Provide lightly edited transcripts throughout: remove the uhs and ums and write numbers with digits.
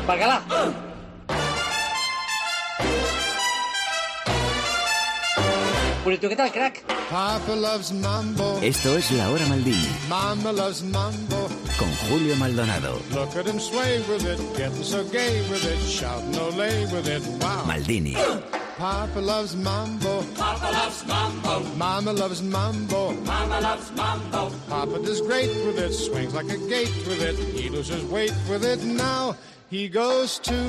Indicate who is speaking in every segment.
Speaker 1: Bacalá. Purito, ¿qué tal, crack?
Speaker 2: Papa loves mambo.
Speaker 3: Esto es La Hora Maldini.
Speaker 2: Mama loves mambo.
Speaker 3: Con Julio Maldonado.
Speaker 2: Look at him sway with it, getting so gay with it, shouting olé with it, wow.
Speaker 3: Maldini.
Speaker 2: Papa loves mambo.
Speaker 4: Papa loves mambo.
Speaker 2: Mama loves mambo.
Speaker 4: Mama loves mambo.
Speaker 2: Papa does great with it, swings like a gate with it, he loses weight with it, now he goes to...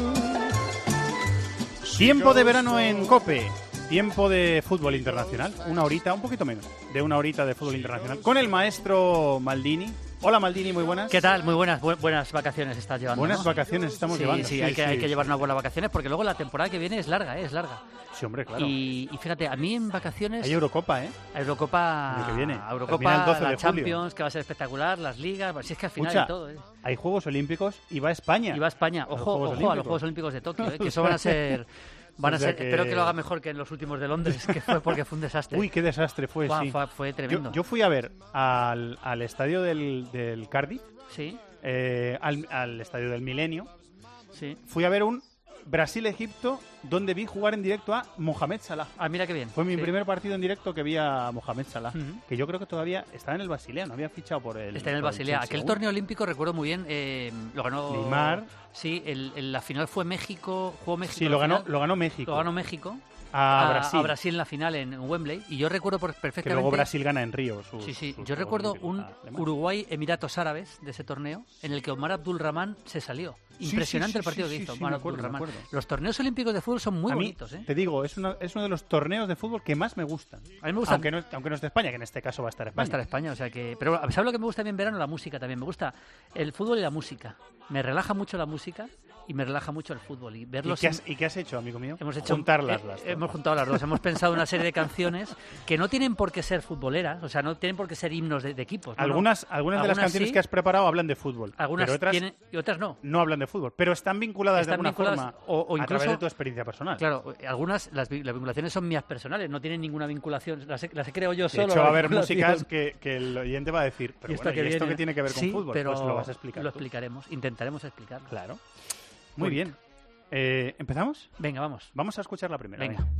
Speaker 5: Tiempo de verano en COPE. Tiempo de fútbol internacional. Una horita, un poquito menos, de una horita de fútbol internacional. Con el maestro Maldini. Hola Maldini, muy buenas.
Speaker 6: ¿Qué tal? Muy buenas, buenas vacaciones estás llevando.
Speaker 5: Buenas
Speaker 6: ¿no?
Speaker 5: vacaciones estamos llevando.
Speaker 6: Sí, hay que llevar unas buenas vacaciones porque luego la temporada que viene es larga, es larga.
Speaker 5: Sí, hombre, claro.
Speaker 6: Y fíjate, a mí en vacaciones...
Speaker 5: Hay Eurocopa, ¿eh?
Speaker 6: Eurocopa...
Speaker 5: El que viene.
Speaker 6: Eurocopa,
Speaker 5: el 12
Speaker 6: la
Speaker 5: de
Speaker 6: Champions, que va a ser espectacular, las ligas... Pues si es que al final
Speaker 5: Escucha,
Speaker 6: de todo, ¿eh?
Speaker 5: Hay Juegos Olímpicos y va a España.
Speaker 6: Y va a España. Ojo a los Juegos Olímpicos de Tokio, que eso van a ser... Espero que lo haga mejor que en los últimos de Londres, que fue porque fue un desastre.
Speaker 5: Uy, qué desastre fue, sí.
Speaker 6: Fue tremendo.
Speaker 5: Yo fui a ver al estadio del Cardiff,
Speaker 6: sí,
Speaker 5: al estadio del Milenio.
Speaker 6: Sí.
Speaker 5: Fui a ver un Brasil-Egipto, donde vi jugar en directo a Mohamed Salah.
Speaker 6: Ah, mira qué bien.
Speaker 5: Fue mi primer partido en directo que vi a Mohamed Salah, que yo creo que todavía está en el Basilea, no había fichado por el...
Speaker 6: Está en el Basilea. Aquel torneo olímpico recuerdo muy bien, lo ganó...
Speaker 5: Neymar.
Speaker 6: Sí, la final fue México, jugó México.
Speaker 5: Sí, lo ganó México.
Speaker 6: Lo ganó México.
Speaker 5: A
Speaker 6: Brasil en la final en Wembley. Y yo recuerdo perfectamente...
Speaker 5: Que luego Brasil gana en Río.
Speaker 6: Yo recuerdo un Uruguay-Emiratos Árabes de ese torneo en el que Omar Abdulrahman se salió. Impresionante el partido que hizo Omar Abdulrahman. Los torneos olímpicos de fútbol son muy bonitos, ¿eh?
Speaker 5: Te digo, es uno de los torneos de fútbol que más me gustan.
Speaker 6: A mí me gusta.
Speaker 5: Aunque no esté España, que en este caso va a estar España.
Speaker 6: Va a estar España, o sea que... Pero ¿sabes lo que me gusta bien en verano? La música también. Me gusta el fútbol y la música. Me relaja mucho la música y me relaja mucho el fútbol. ¿Y
Speaker 5: qué has hecho, amigo mío?
Speaker 6: Hemos hecho
Speaker 5: juntarlas las dos.
Speaker 6: Hemos juntado las dos. Hemos pensado una serie de canciones que no tienen por qué ser futboleras, o sea, no tienen por qué ser himnos de equipos.
Speaker 5: Algunas de las canciones
Speaker 6: sí,
Speaker 5: que has preparado hablan de fútbol.
Speaker 6: Algunas
Speaker 5: pero otras
Speaker 6: tienen y otras no.
Speaker 5: No hablan de fútbol, pero están vinculadas de alguna forma
Speaker 6: o incluso,
Speaker 5: a través de tu experiencia personal.
Speaker 6: Claro, algunas las vinculaciones son mías personales, no tienen ninguna vinculación, las he creado yo solo.
Speaker 5: De hecho, va a haber músicas que el oyente va a decir, pero ¿esto qué tiene que ver con fútbol?
Speaker 6: Pero
Speaker 5: pues lo vas a explicar.
Speaker 6: Lo explicaremos, intentaremos explicarlo.
Speaker 5: Claro. Muy bien. ¿Empezamos?
Speaker 6: Venga, vamos.
Speaker 5: Vamos a escuchar la primera.
Speaker 6: Venga.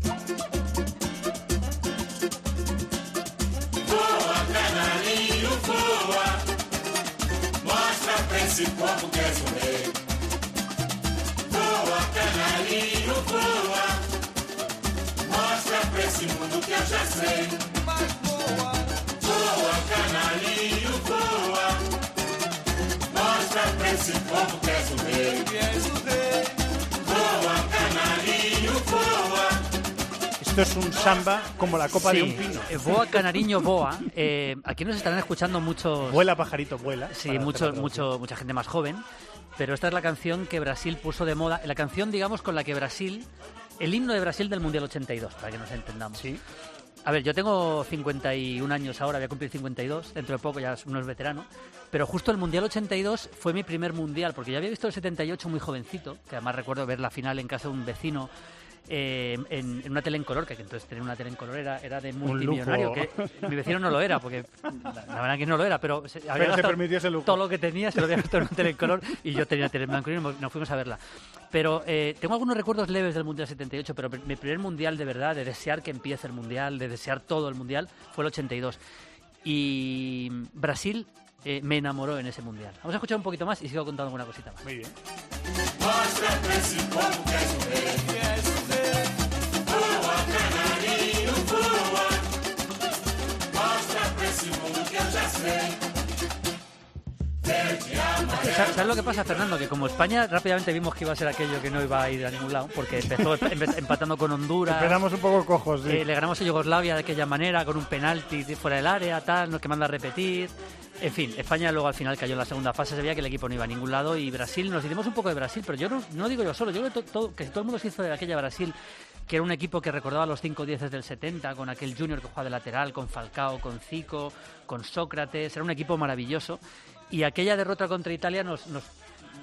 Speaker 4: Voa, canarinho, voa. Mostra pra esse povo que és o rei. Voa, canarinho, voa. Mostra pra esse mundo que eu já sei. Mas voa. Voa, canarinho, voa. Mostra pra esse povo que és o rei. Que és o rei.
Speaker 5: Esto es un samba como la copa de un pino.
Speaker 6: Boa, canariño, boa. Aquí nos estarán escuchando muchos...
Speaker 5: Vuela, pajarito, vuela.
Speaker 6: Sí, mucha gente más joven. Pero esta es la canción que Brasil puso de moda. La canción, digamos, con la que Brasil... El himno de Brasil del Mundial 82, para que nos entendamos.
Speaker 5: Sí.
Speaker 6: A ver, yo tengo 51 años ahora, voy a cumplir 52, dentro de poco ya uno es veterano, pero justo el Mundial 82 fue mi primer Mundial, porque yo había visto el 78 muy jovencito, que además recuerdo ver la final en casa de un vecino en una tele en color, que entonces tener una tele en color era de multimillonario, que mi vecino no lo era, porque la verdad que no lo era, pero había
Speaker 5: se permitió ese lujo.
Speaker 6: Todo lo que tenía se lo había gastado en una tele en color y yo tenía tele en blanco y negro y nos fuimos a verla. Pero tengo algunos recuerdos leves del Mundial 78, pero mi primer Mundial de verdad, de desear que empiece el Mundial, de desear todo el Mundial, fue el 82. Y Brasil me enamoró en ese Mundial. Vamos a escuchar un poquito más y sigo contando alguna cosita más.
Speaker 5: Muy bien.
Speaker 6: ¿Sabes lo que pasa, Fernando? Que como España rápidamente vimos que iba a ser aquello que no iba a ir a ningún lado, porque empezó empatando con Honduras.
Speaker 5: Empezamos un poco cojos, sí.
Speaker 6: Le ganamos a Yugoslavia de aquella manera, con un penalti fuera del área, tal, que manda a repetir. En fin, España luego al final cayó en la segunda fase, se veía que el equipo no iba a ningún lado y Brasil, nos hicimos un poco de Brasil, pero yo no digo yo solo, yo creo que todo el mundo se hizo de aquella Brasil, que era un equipo que recordaba los 5-10 del 70, con aquel Junior que jugaba de lateral, con Falcao, con Zico, con Sócrates, era un equipo maravilloso. Y aquella derrota contra Italia nos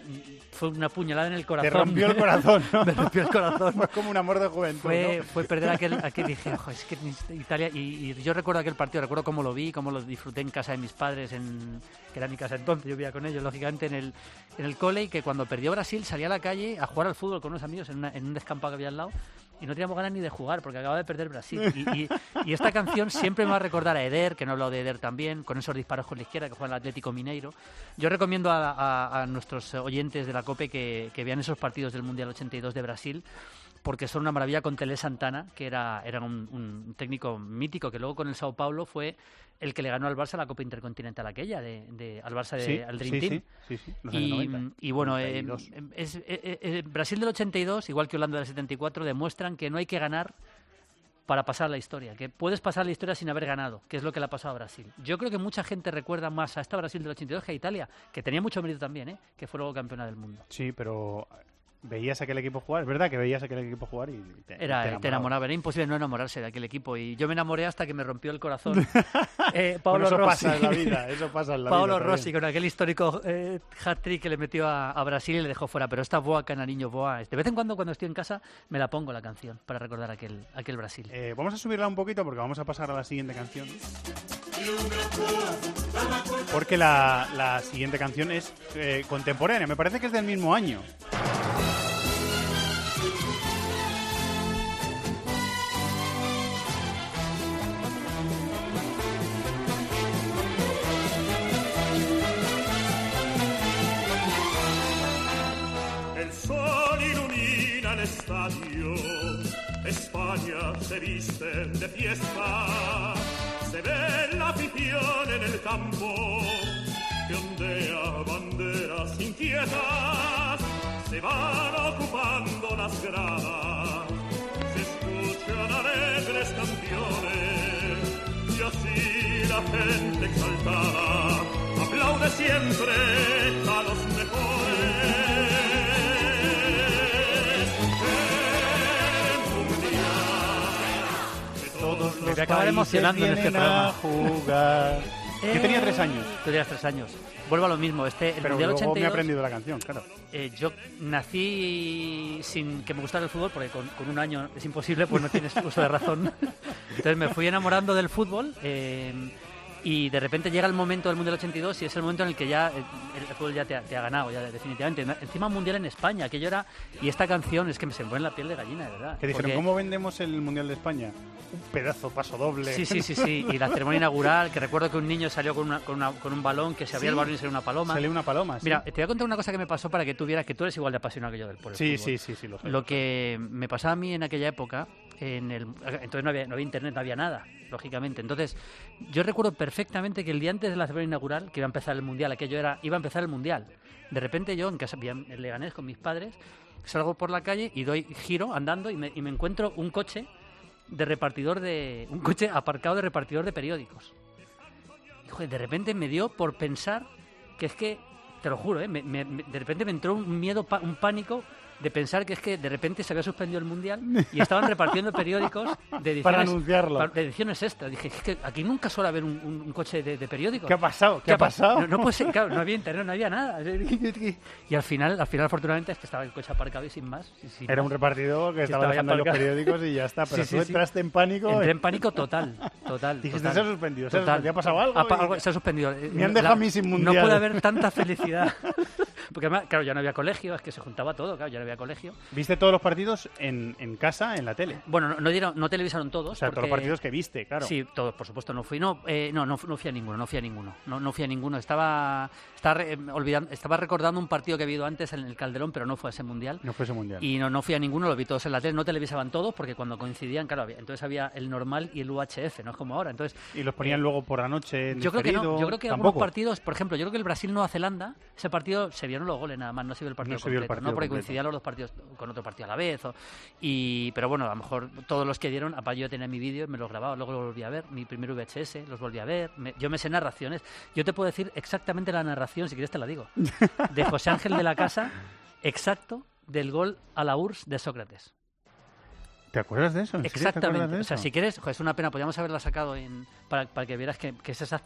Speaker 6: fue una puñalada en el corazón.
Speaker 5: Te rompió el corazón, ¿no?
Speaker 6: Me rompió el corazón.
Speaker 5: Fue como un amor de juventud, ¿no?
Speaker 6: Fue perder aquel dije, ojo, es que Italia, y yo recuerdo aquel partido, recuerdo cómo lo vi, cómo lo disfruté en casa de mis padres, que era mi casa entonces, yo vivía con ellos, lógicamente, en el cole, y que cuando perdió Brasil salía a la calle a jugar al fútbol con unos amigos en un descampado que había al lado, y no teníamos ganas ni de jugar porque acababa de perder Brasil. Y esta canción siempre me va a recordar a Eder, que no he hablado de Eder también, con esos disparos con la izquierda que juega el Atlético Mineiro. Yo recomiendo a nuestros oyentes de la COPE que vean esos partidos del Mundial 82 de Brasil, porque son una maravilla, con Tele Santana, que era un técnico mítico, que luego con el Sao Paulo fue el que le ganó al Barça la Copa Intercontinental aquella, al Barça, al Dream Team.
Speaker 5: Sí, los años 90.
Speaker 6: Y bueno, Brasil del 82, igual que Holanda del 74, demuestran que no hay que ganar para pasar la historia, que puedes pasar la historia sin haber ganado, que es lo que le ha pasado a Brasil. Yo creo que mucha gente recuerda más a esta Brasil del 82 que a Italia, que tenía mucho mérito también, que fue luego campeona del mundo.
Speaker 5: Sí, pero veías a aquel equipo jugar, es verdad que veías a aquel equipo jugar y te
Speaker 6: enamoraba. Era imposible no enamorarse de aquel equipo, y yo me enamoré hasta que me rompió el corazón. Paolo
Speaker 5: eso
Speaker 6: Rossi.
Speaker 5: Pasa en la vida, eso pasa en la
Speaker 6: Paolo
Speaker 5: vida.
Speaker 6: Rossi, con aquel histórico hat-trick que le metió a Brasil y le dejó fuera. Pero esta Boa Canariño, Boa, de vez en cuando estoy en casa me la pongo la canción para recordar aquel Brasil.
Speaker 5: Vamos a subirla un poquito porque vamos a pasar a la siguiente canción. Porque la siguiente canción es contemporánea, me parece que es del mismo año.
Speaker 4: El sol ilumina el estadio, España se viste de fiesta, se ve la afición en el campo, que ondea banderas inquietas, se van ocupando las gradas, se escuchan alegres canciones, y así la gente exaltada aplaude siempre a los mejores.
Speaker 5: Todos
Speaker 6: Me voy a acabar emocionando en este programa.
Speaker 5: Jugar. Yo tenía 3 años.
Speaker 6: Tú tenías 3 años. Vuelvo a lo mismo. El
Speaker 5: Pero
Speaker 6: Mundial
Speaker 5: luego
Speaker 6: 82,
Speaker 5: me he aprendido la canción, claro.
Speaker 6: Yo nací sin que me gustara el fútbol, porque con un año es imposible, pues no tienes uso de razón. Entonces me fui enamorando del fútbol. Y de repente llega el momento del Mundial 82 y es el momento en el que ya el fútbol ya te ha ganado, ya definitivamente. Encima Mundial en España, aquello era... Y esta canción es que se me pone la piel de gallina, de verdad.
Speaker 5: Que dijeron, ¿cómo vendemos el Mundial de España? Un pedazo paso doble.
Speaker 6: Sí. Y la ceremonia inaugural, que recuerdo que un niño salió con un balón, que se abría el balón y salió una paloma.
Speaker 5: Salió una paloma, sí.
Speaker 6: Mira, te voy a contar una cosa que me pasó para que tú vieras que tú eres igual de apasionado que yo por el fútbol.
Speaker 5: Sí, lo sé.
Speaker 6: Lo que me pasaba a mí en aquella época, entonces no había internet, no había nada, lógicamente. Entonces, yo recuerdo perfectamente que el día antes de la ceremonia inaugural, que iba a empezar el Mundial, iba a empezar el Mundial. De repente yo, en casa, en Leganés con mis padres, salgo por la calle y doy giro andando y me encuentro un coche un coche aparcado de repartidor de periódicos. Y, joder, de repente me dio por pensar que es que, te lo juro, de repente me entró un miedo, un pánico de pensar que es que de repente se había suspendido el Mundial y estaban repartiendo periódicos de ediciones,
Speaker 5: para anunciarlo.
Speaker 6: De ediciones extras. Dije, es que aquí nunca suele haber un coche de periódicos.
Speaker 5: ¿Qué ha pasado? ¿Qué ha pasado?
Speaker 6: No puede ser, claro, no había internet, no había nada. Y al final afortunadamente, es que estaba el coche aparcado y sin más.
Speaker 5: Era un repartidor que estaba dejando los periódicos y ya está. Pero tú entraste en pánico.
Speaker 6: Entré en pánico total.
Speaker 5: Dijiste, se ha suspendido. ¿Ha pasado algo?
Speaker 6: Se ha suspendido.
Speaker 5: Me han dejado a mí sin Mundial.
Speaker 6: No puede haber tanta felicidad. Porque además, claro, ya no había colegio, es que se juntaba todo, claro, ya no había colegio.
Speaker 5: ¿Viste todos los partidos en casa, en la tele?
Speaker 6: Bueno, no televisaron todos.
Speaker 5: O sea, todos los partidos que viste, claro.
Speaker 6: Sí, todos, por supuesto, no fui. No fui a ninguno. Estaba recordando un partido que he visto antes en el Calderón, pero no fue a ese Mundial.
Speaker 5: No fue ese Mundial.
Speaker 6: Y no fui a ninguno, lo vi todos en la tele. No televisaban todos porque cuando coincidían, claro, entonces había el normal y el UHF, no es como ahora. Entonces,
Speaker 5: y los ponían luego por la noche.
Speaker 6: Yo creo que no. Yo creo que algunos partidos, por ejemplo, yo creo que el Brasil-Nueva Zelanda, ese partido se vieron los goles nada más, no se vio el partido completo. No porque coincidían los dos partidos con otro partido a la vez. Pero bueno, a lo mejor todos los que dieron, aparte yo tenía mi vídeo, me los grababa, luego los volví a ver, mi primer VHS, los volví a ver, yo me sé narraciones. Yo te puedo decir exactamente la narración, si quieres te la digo, de José Ángel de la Casa, exacto, del gol a la URSS de Sócrates.
Speaker 5: ¿Te acuerdas de eso?
Speaker 6: Exactamente. O sea, si quieres, es una pena, podríamos haberla sacado para que vieras que es exacta.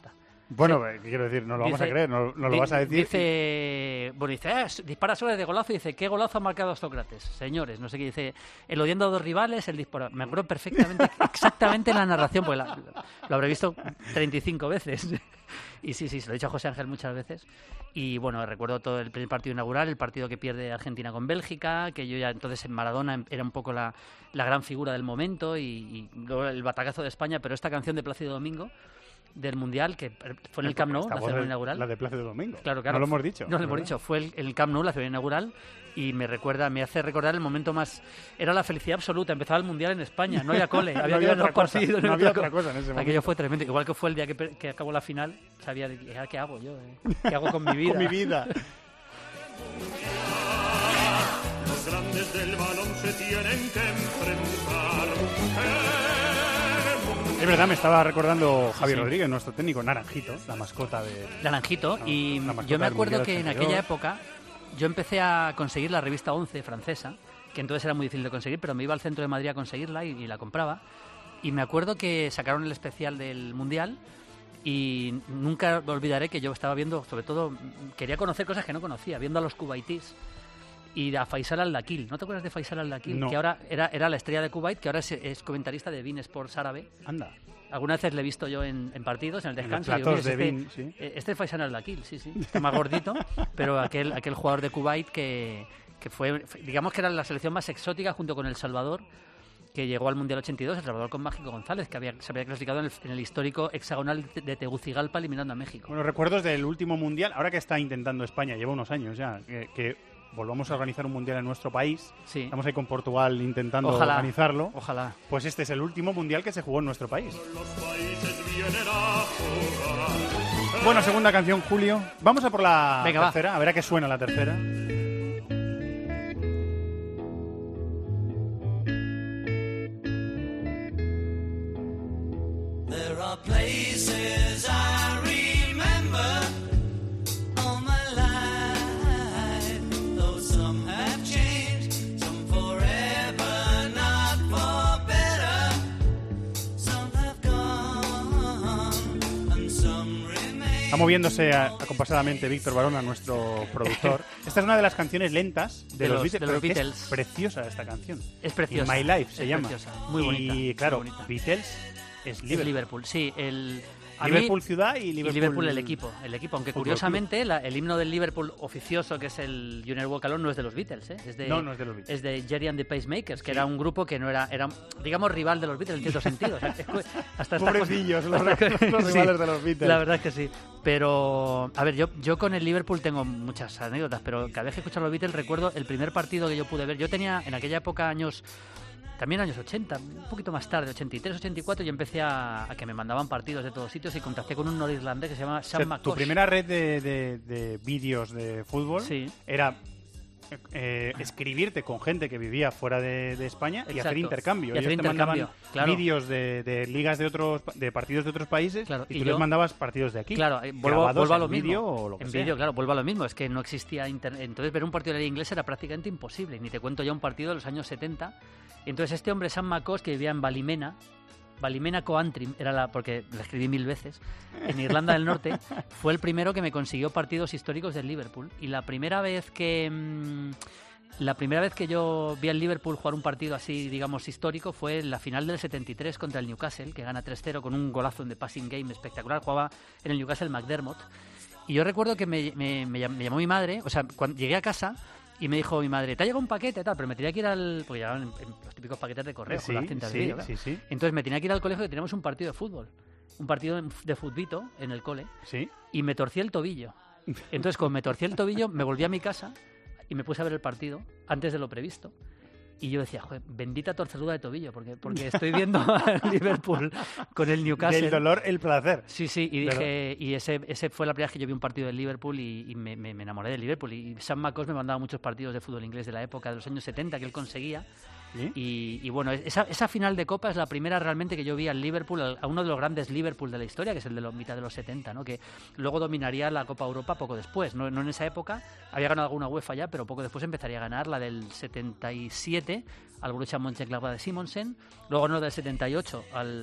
Speaker 5: Bueno, quiero decir, no lo vamos a creer, no lo vas a decir.
Speaker 6: Dice, dispara sobre de golazo y dice, ¿qué golazo ha marcado Sócrates? Señores, no sé qué dice, el odiando a dos rivales, el disparador. Me acuerdo perfectamente, exactamente la narración, porque lo habré visto 35 veces. Y sí, se lo he dicho a José Ángel muchas veces. Y bueno, recuerdo todo el primer partido inaugural, el partido que pierde Argentina con Bélgica, que yo ya entonces en Maradona era un poco la gran figura del momento, y luego el batacazo de España, pero esta canción de Plácido Domingo del Mundial, que fue en el Camp Nou, la ceremonia inaugural.
Speaker 5: La de Plácido Domingo.
Speaker 6: Claro.
Speaker 5: No lo hemos dicho.
Speaker 6: No lo hemos dicho. Fue el Camp Nou, la ceremonia inaugural, y me hace recordar el momento más... Era la felicidad absoluta. Empezaba el Mundial en España, no había cole.
Speaker 5: No había
Speaker 6: dos partidos.
Speaker 5: No había otra cosa en ese momento.
Speaker 6: Aquello fue tremendo. Igual que fue el día que acabó la final, sabía, ¿qué hago yo? ¿Qué hago con mi vida?
Speaker 5: Con mi vida.
Speaker 4: Los grandes del balón se tienen que enfrentar.
Speaker 5: Es verdad, me estaba recordando Javier
Speaker 6: Sí.
Speaker 5: Rodríguez, nuestro técnico, Naranjito, la mascota de...
Speaker 6: Naranjito, y
Speaker 5: la mascota
Speaker 6: yo me
Speaker 5: del
Speaker 6: acuerdo
Speaker 5: Mundial
Speaker 6: que en
Speaker 5: 82.
Speaker 6: aquella época yo empecé a conseguir la revista 11 francesa, que entonces era muy difícil de conseguir, pero me iba al centro de Madrid a conseguirla y la compraba. Y me acuerdo que sacaron el especial del Mundial y nunca me olvidaré que yo estaba viendo, sobre todo, quería conocer cosas que no conocía, viendo a los cubaitíes y a Faisal Al-Dakil. ¿No te acuerdas de Faisal Al-Dakil?
Speaker 5: No.
Speaker 6: Que ahora era la estrella de Kuwait, que ahora es comentarista de beIN Sports árabe.
Speaker 5: Anda.
Speaker 6: Algunas veces le he visto yo en partidos, en el
Speaker 5: En los
Speaker 6: descanso.
Speaker 5: platos
Speaker 6: y digo,
Speaker 5: de
Speaker 6: "Mira,
Speaker 5: beIN, sí.
Speaker 6: Este es Faisal Al-Dakil, sí. Está más gordito, pero aquel jugador de Kuwait que fue, digamos que era la selección más exótica junto con El Salvador, que llegó al Mundial 82, El Salvador con Mágico González, que se había clasificado en el histórico hexagonal de Tegucigalpa eliminando a México.
Speaker 5: Bueno, recuerdos del último Mundial, ahora que está intentando España, lleva unos años ya, que volvamos a organizar un Mundial en nuestro país.
Speaker 6: Sí.
Speaker 5: Estamos ahí con Portugal intentando
Speaker 6: Ojalá.
Speaker 5: organizarlo.
Speaker 6: Ojalá.
Speaker 5: Pues este es el último Mundial que se jugó en nuestro país.
Speaker 4: Los países vienen a jugar.
Speaker 5: Bueno, segunda canción, Julio. Vamos a por la
Speaker 6: Venga, va.
Speaker 5: tercera, a ver a qué suena la tercera.
Speaker 7: There are places I remember all my life, though some have changed, some forever, not for better. Some have gone and some remain.
Speaker 5: Está moviéndose acompasadamente Víctor Barona, nuestro productor. Esta es una de las canciones lentas de los Beatles,
Speaker 6: de
Speaker 5: pero
Speaker 6: los
Speaker 5: que
Speaker 6: Beatles.
Speaker 5: es preciosa esta canción.
Speaker 6: Es preciosa.
Speaker 5: In My Life se
Speaker 6: Es
Speaker 5: llama.
Speaker 6: preciosa, muy bonita,
Speaker 5: Y claro,
Speaker 6: muy bonita.
Speaker 5: Beatles es
Speaker 6: Es
Speaker 5: Liverpool.
Speaker 6: Liverpool, sí. A mí-
Speaker 5: Liverpool ciudad y
Speaker 6: Y
Speaker 5: Liverpool,
Speaker 6: Liverpool el equipo, aunque
Speaker 5: Fútbol
Speaker 6: curiosamente el himno del Liverpool oficioso, que es el You Never Walk Alone, no es de los Beatles, ¿eh?
Speaker 5: No es de los Beatles.
Speaker 6: Es de Jerry and the Pacemakers, que
Speaker 5: Sí.
Speaker 6: era un grupo que no era digamos, rival de los Beatles en cierto sentido. O sea, hasta estas
Speaker 5: Pobrecillos,
Speaker 6: cosas-
Speaker 5: los
Speaker 6: Sí,
Speaker 5: rivales de los Beatles.
Speaker 6: La verdad es que sí. Pero, a ver, yo con el Liverpool tengo muchas anécdotas, pero cada vez que escucho a los Beatles recuerdo el primer partido que yo pude ver. Yo tenía en aquella época también años 80, un poquito más tarde, 83, 84, yo empecé a que me mandaban partidos de todos sitios y contacté con un norirlandés que se llama
Speaker 5: O
Speaker 6: Sam
Speaker 5: sea,
Speaker 6: McCosh.
Speaker 5: tu primera red de vídeos de fútbol
Speaker 6: Sí.
Speaker 5: era escribirte con gente que vivía fuera de España y
Speaker 6: Exacto.
Speaker 5: hacer intercambio.
Speaker 6: Y hacer
Speaker 5: Ellos te mandaban
Speaker 6: intercambio, claro.
Speaker 5: vídeos de ligas de partidos de otros países
Speaker 6: Claro,
Speaker 5: y
Speaker 6: y
Speaker 5: tú
Speaker 6: yo-
Speaker 5: les mandabas partidos de aquí.
Speaker 6: Claro,
Speaker 5: grabados
Speaker 6: vuelvo a lo
Speaker 5: en
Speaker 6: mismo.
Speaker 5: vídeo o lo que
Speaker 6: en
Speaker 5: sea.
Speaker 6: vídeo, claro, vuelvo a lo mismo. Es que no existía internet. Entonces ver un partido de la Liga Inglesa era prácticamente imposible. Ni te cuento ya un partido de los años 70. Entonces este hombre, Sam McCosh, que vivía en Ballymena Coantrim, porque la escribí 1000 veces, en Irlanda del Norte, fue el primero que me consiguió partidos históricos del Liverpool. Y la primera vez que yo vi al Liverpool jugar un partido así, digamos, histórico, fue en la final del 73 contra el Newcastle, que gana 3-0 con un golazo en The Passing Game espectacular. Jugaba en el Newcastle McDermott. Y yo recuerdo que me llamó mi madre, o sea, cuando llegué a casa y me dijo mi madre, te ha llegado un paquete, tal, pero me tenía que ir porque llegaban en los típicos paquetes de correo, con las cintas de vídeo, claro.
Speaker 5: sí.
Speaker 6: Entonces me tenía que ir al colegio, que teníamos un partido de fútbol, un partido de futbito en el cole,
Speaker 5: Sí.
Speaker 6: y me torcí el tobillo. Entonces, cuando me torcí el tobillo, me volví a mi casa y me puse a ver el partido antes de lo previsto. Y yo decía, joder, bendita torcedura de tobillo, porque estoy viendo a Liverpool con el Newcastle.
Speaker 5: Del dolor, el placer.
Speaker 6: Sí, y
Speaker 5: Pero-
Speaker 6: dije, y ese fue la primera vez que yo vi un partido del Liverpool y me enamoré del Liverpool. Y Sam McCosh me mandaba muchos partidos de fútbol inglés de la época, de los años 70, que él conseguía.
Speaker 5: ¿Sí?
Speaker 6: Y bueno, esa final de Copa es la primera realmente que yo vi al Liverpool, a uno de los grandes Liverpool de la historia, que es el de mitad de los 70, ¿no? Que luego dominaría la Copa Europa poco después, no en esa época, había ganado alguna UEFA ya, pero poco después empezaría a ganar la del 77 al Borussia Mönchengladbach de Simonsen, luego ganó del 78 al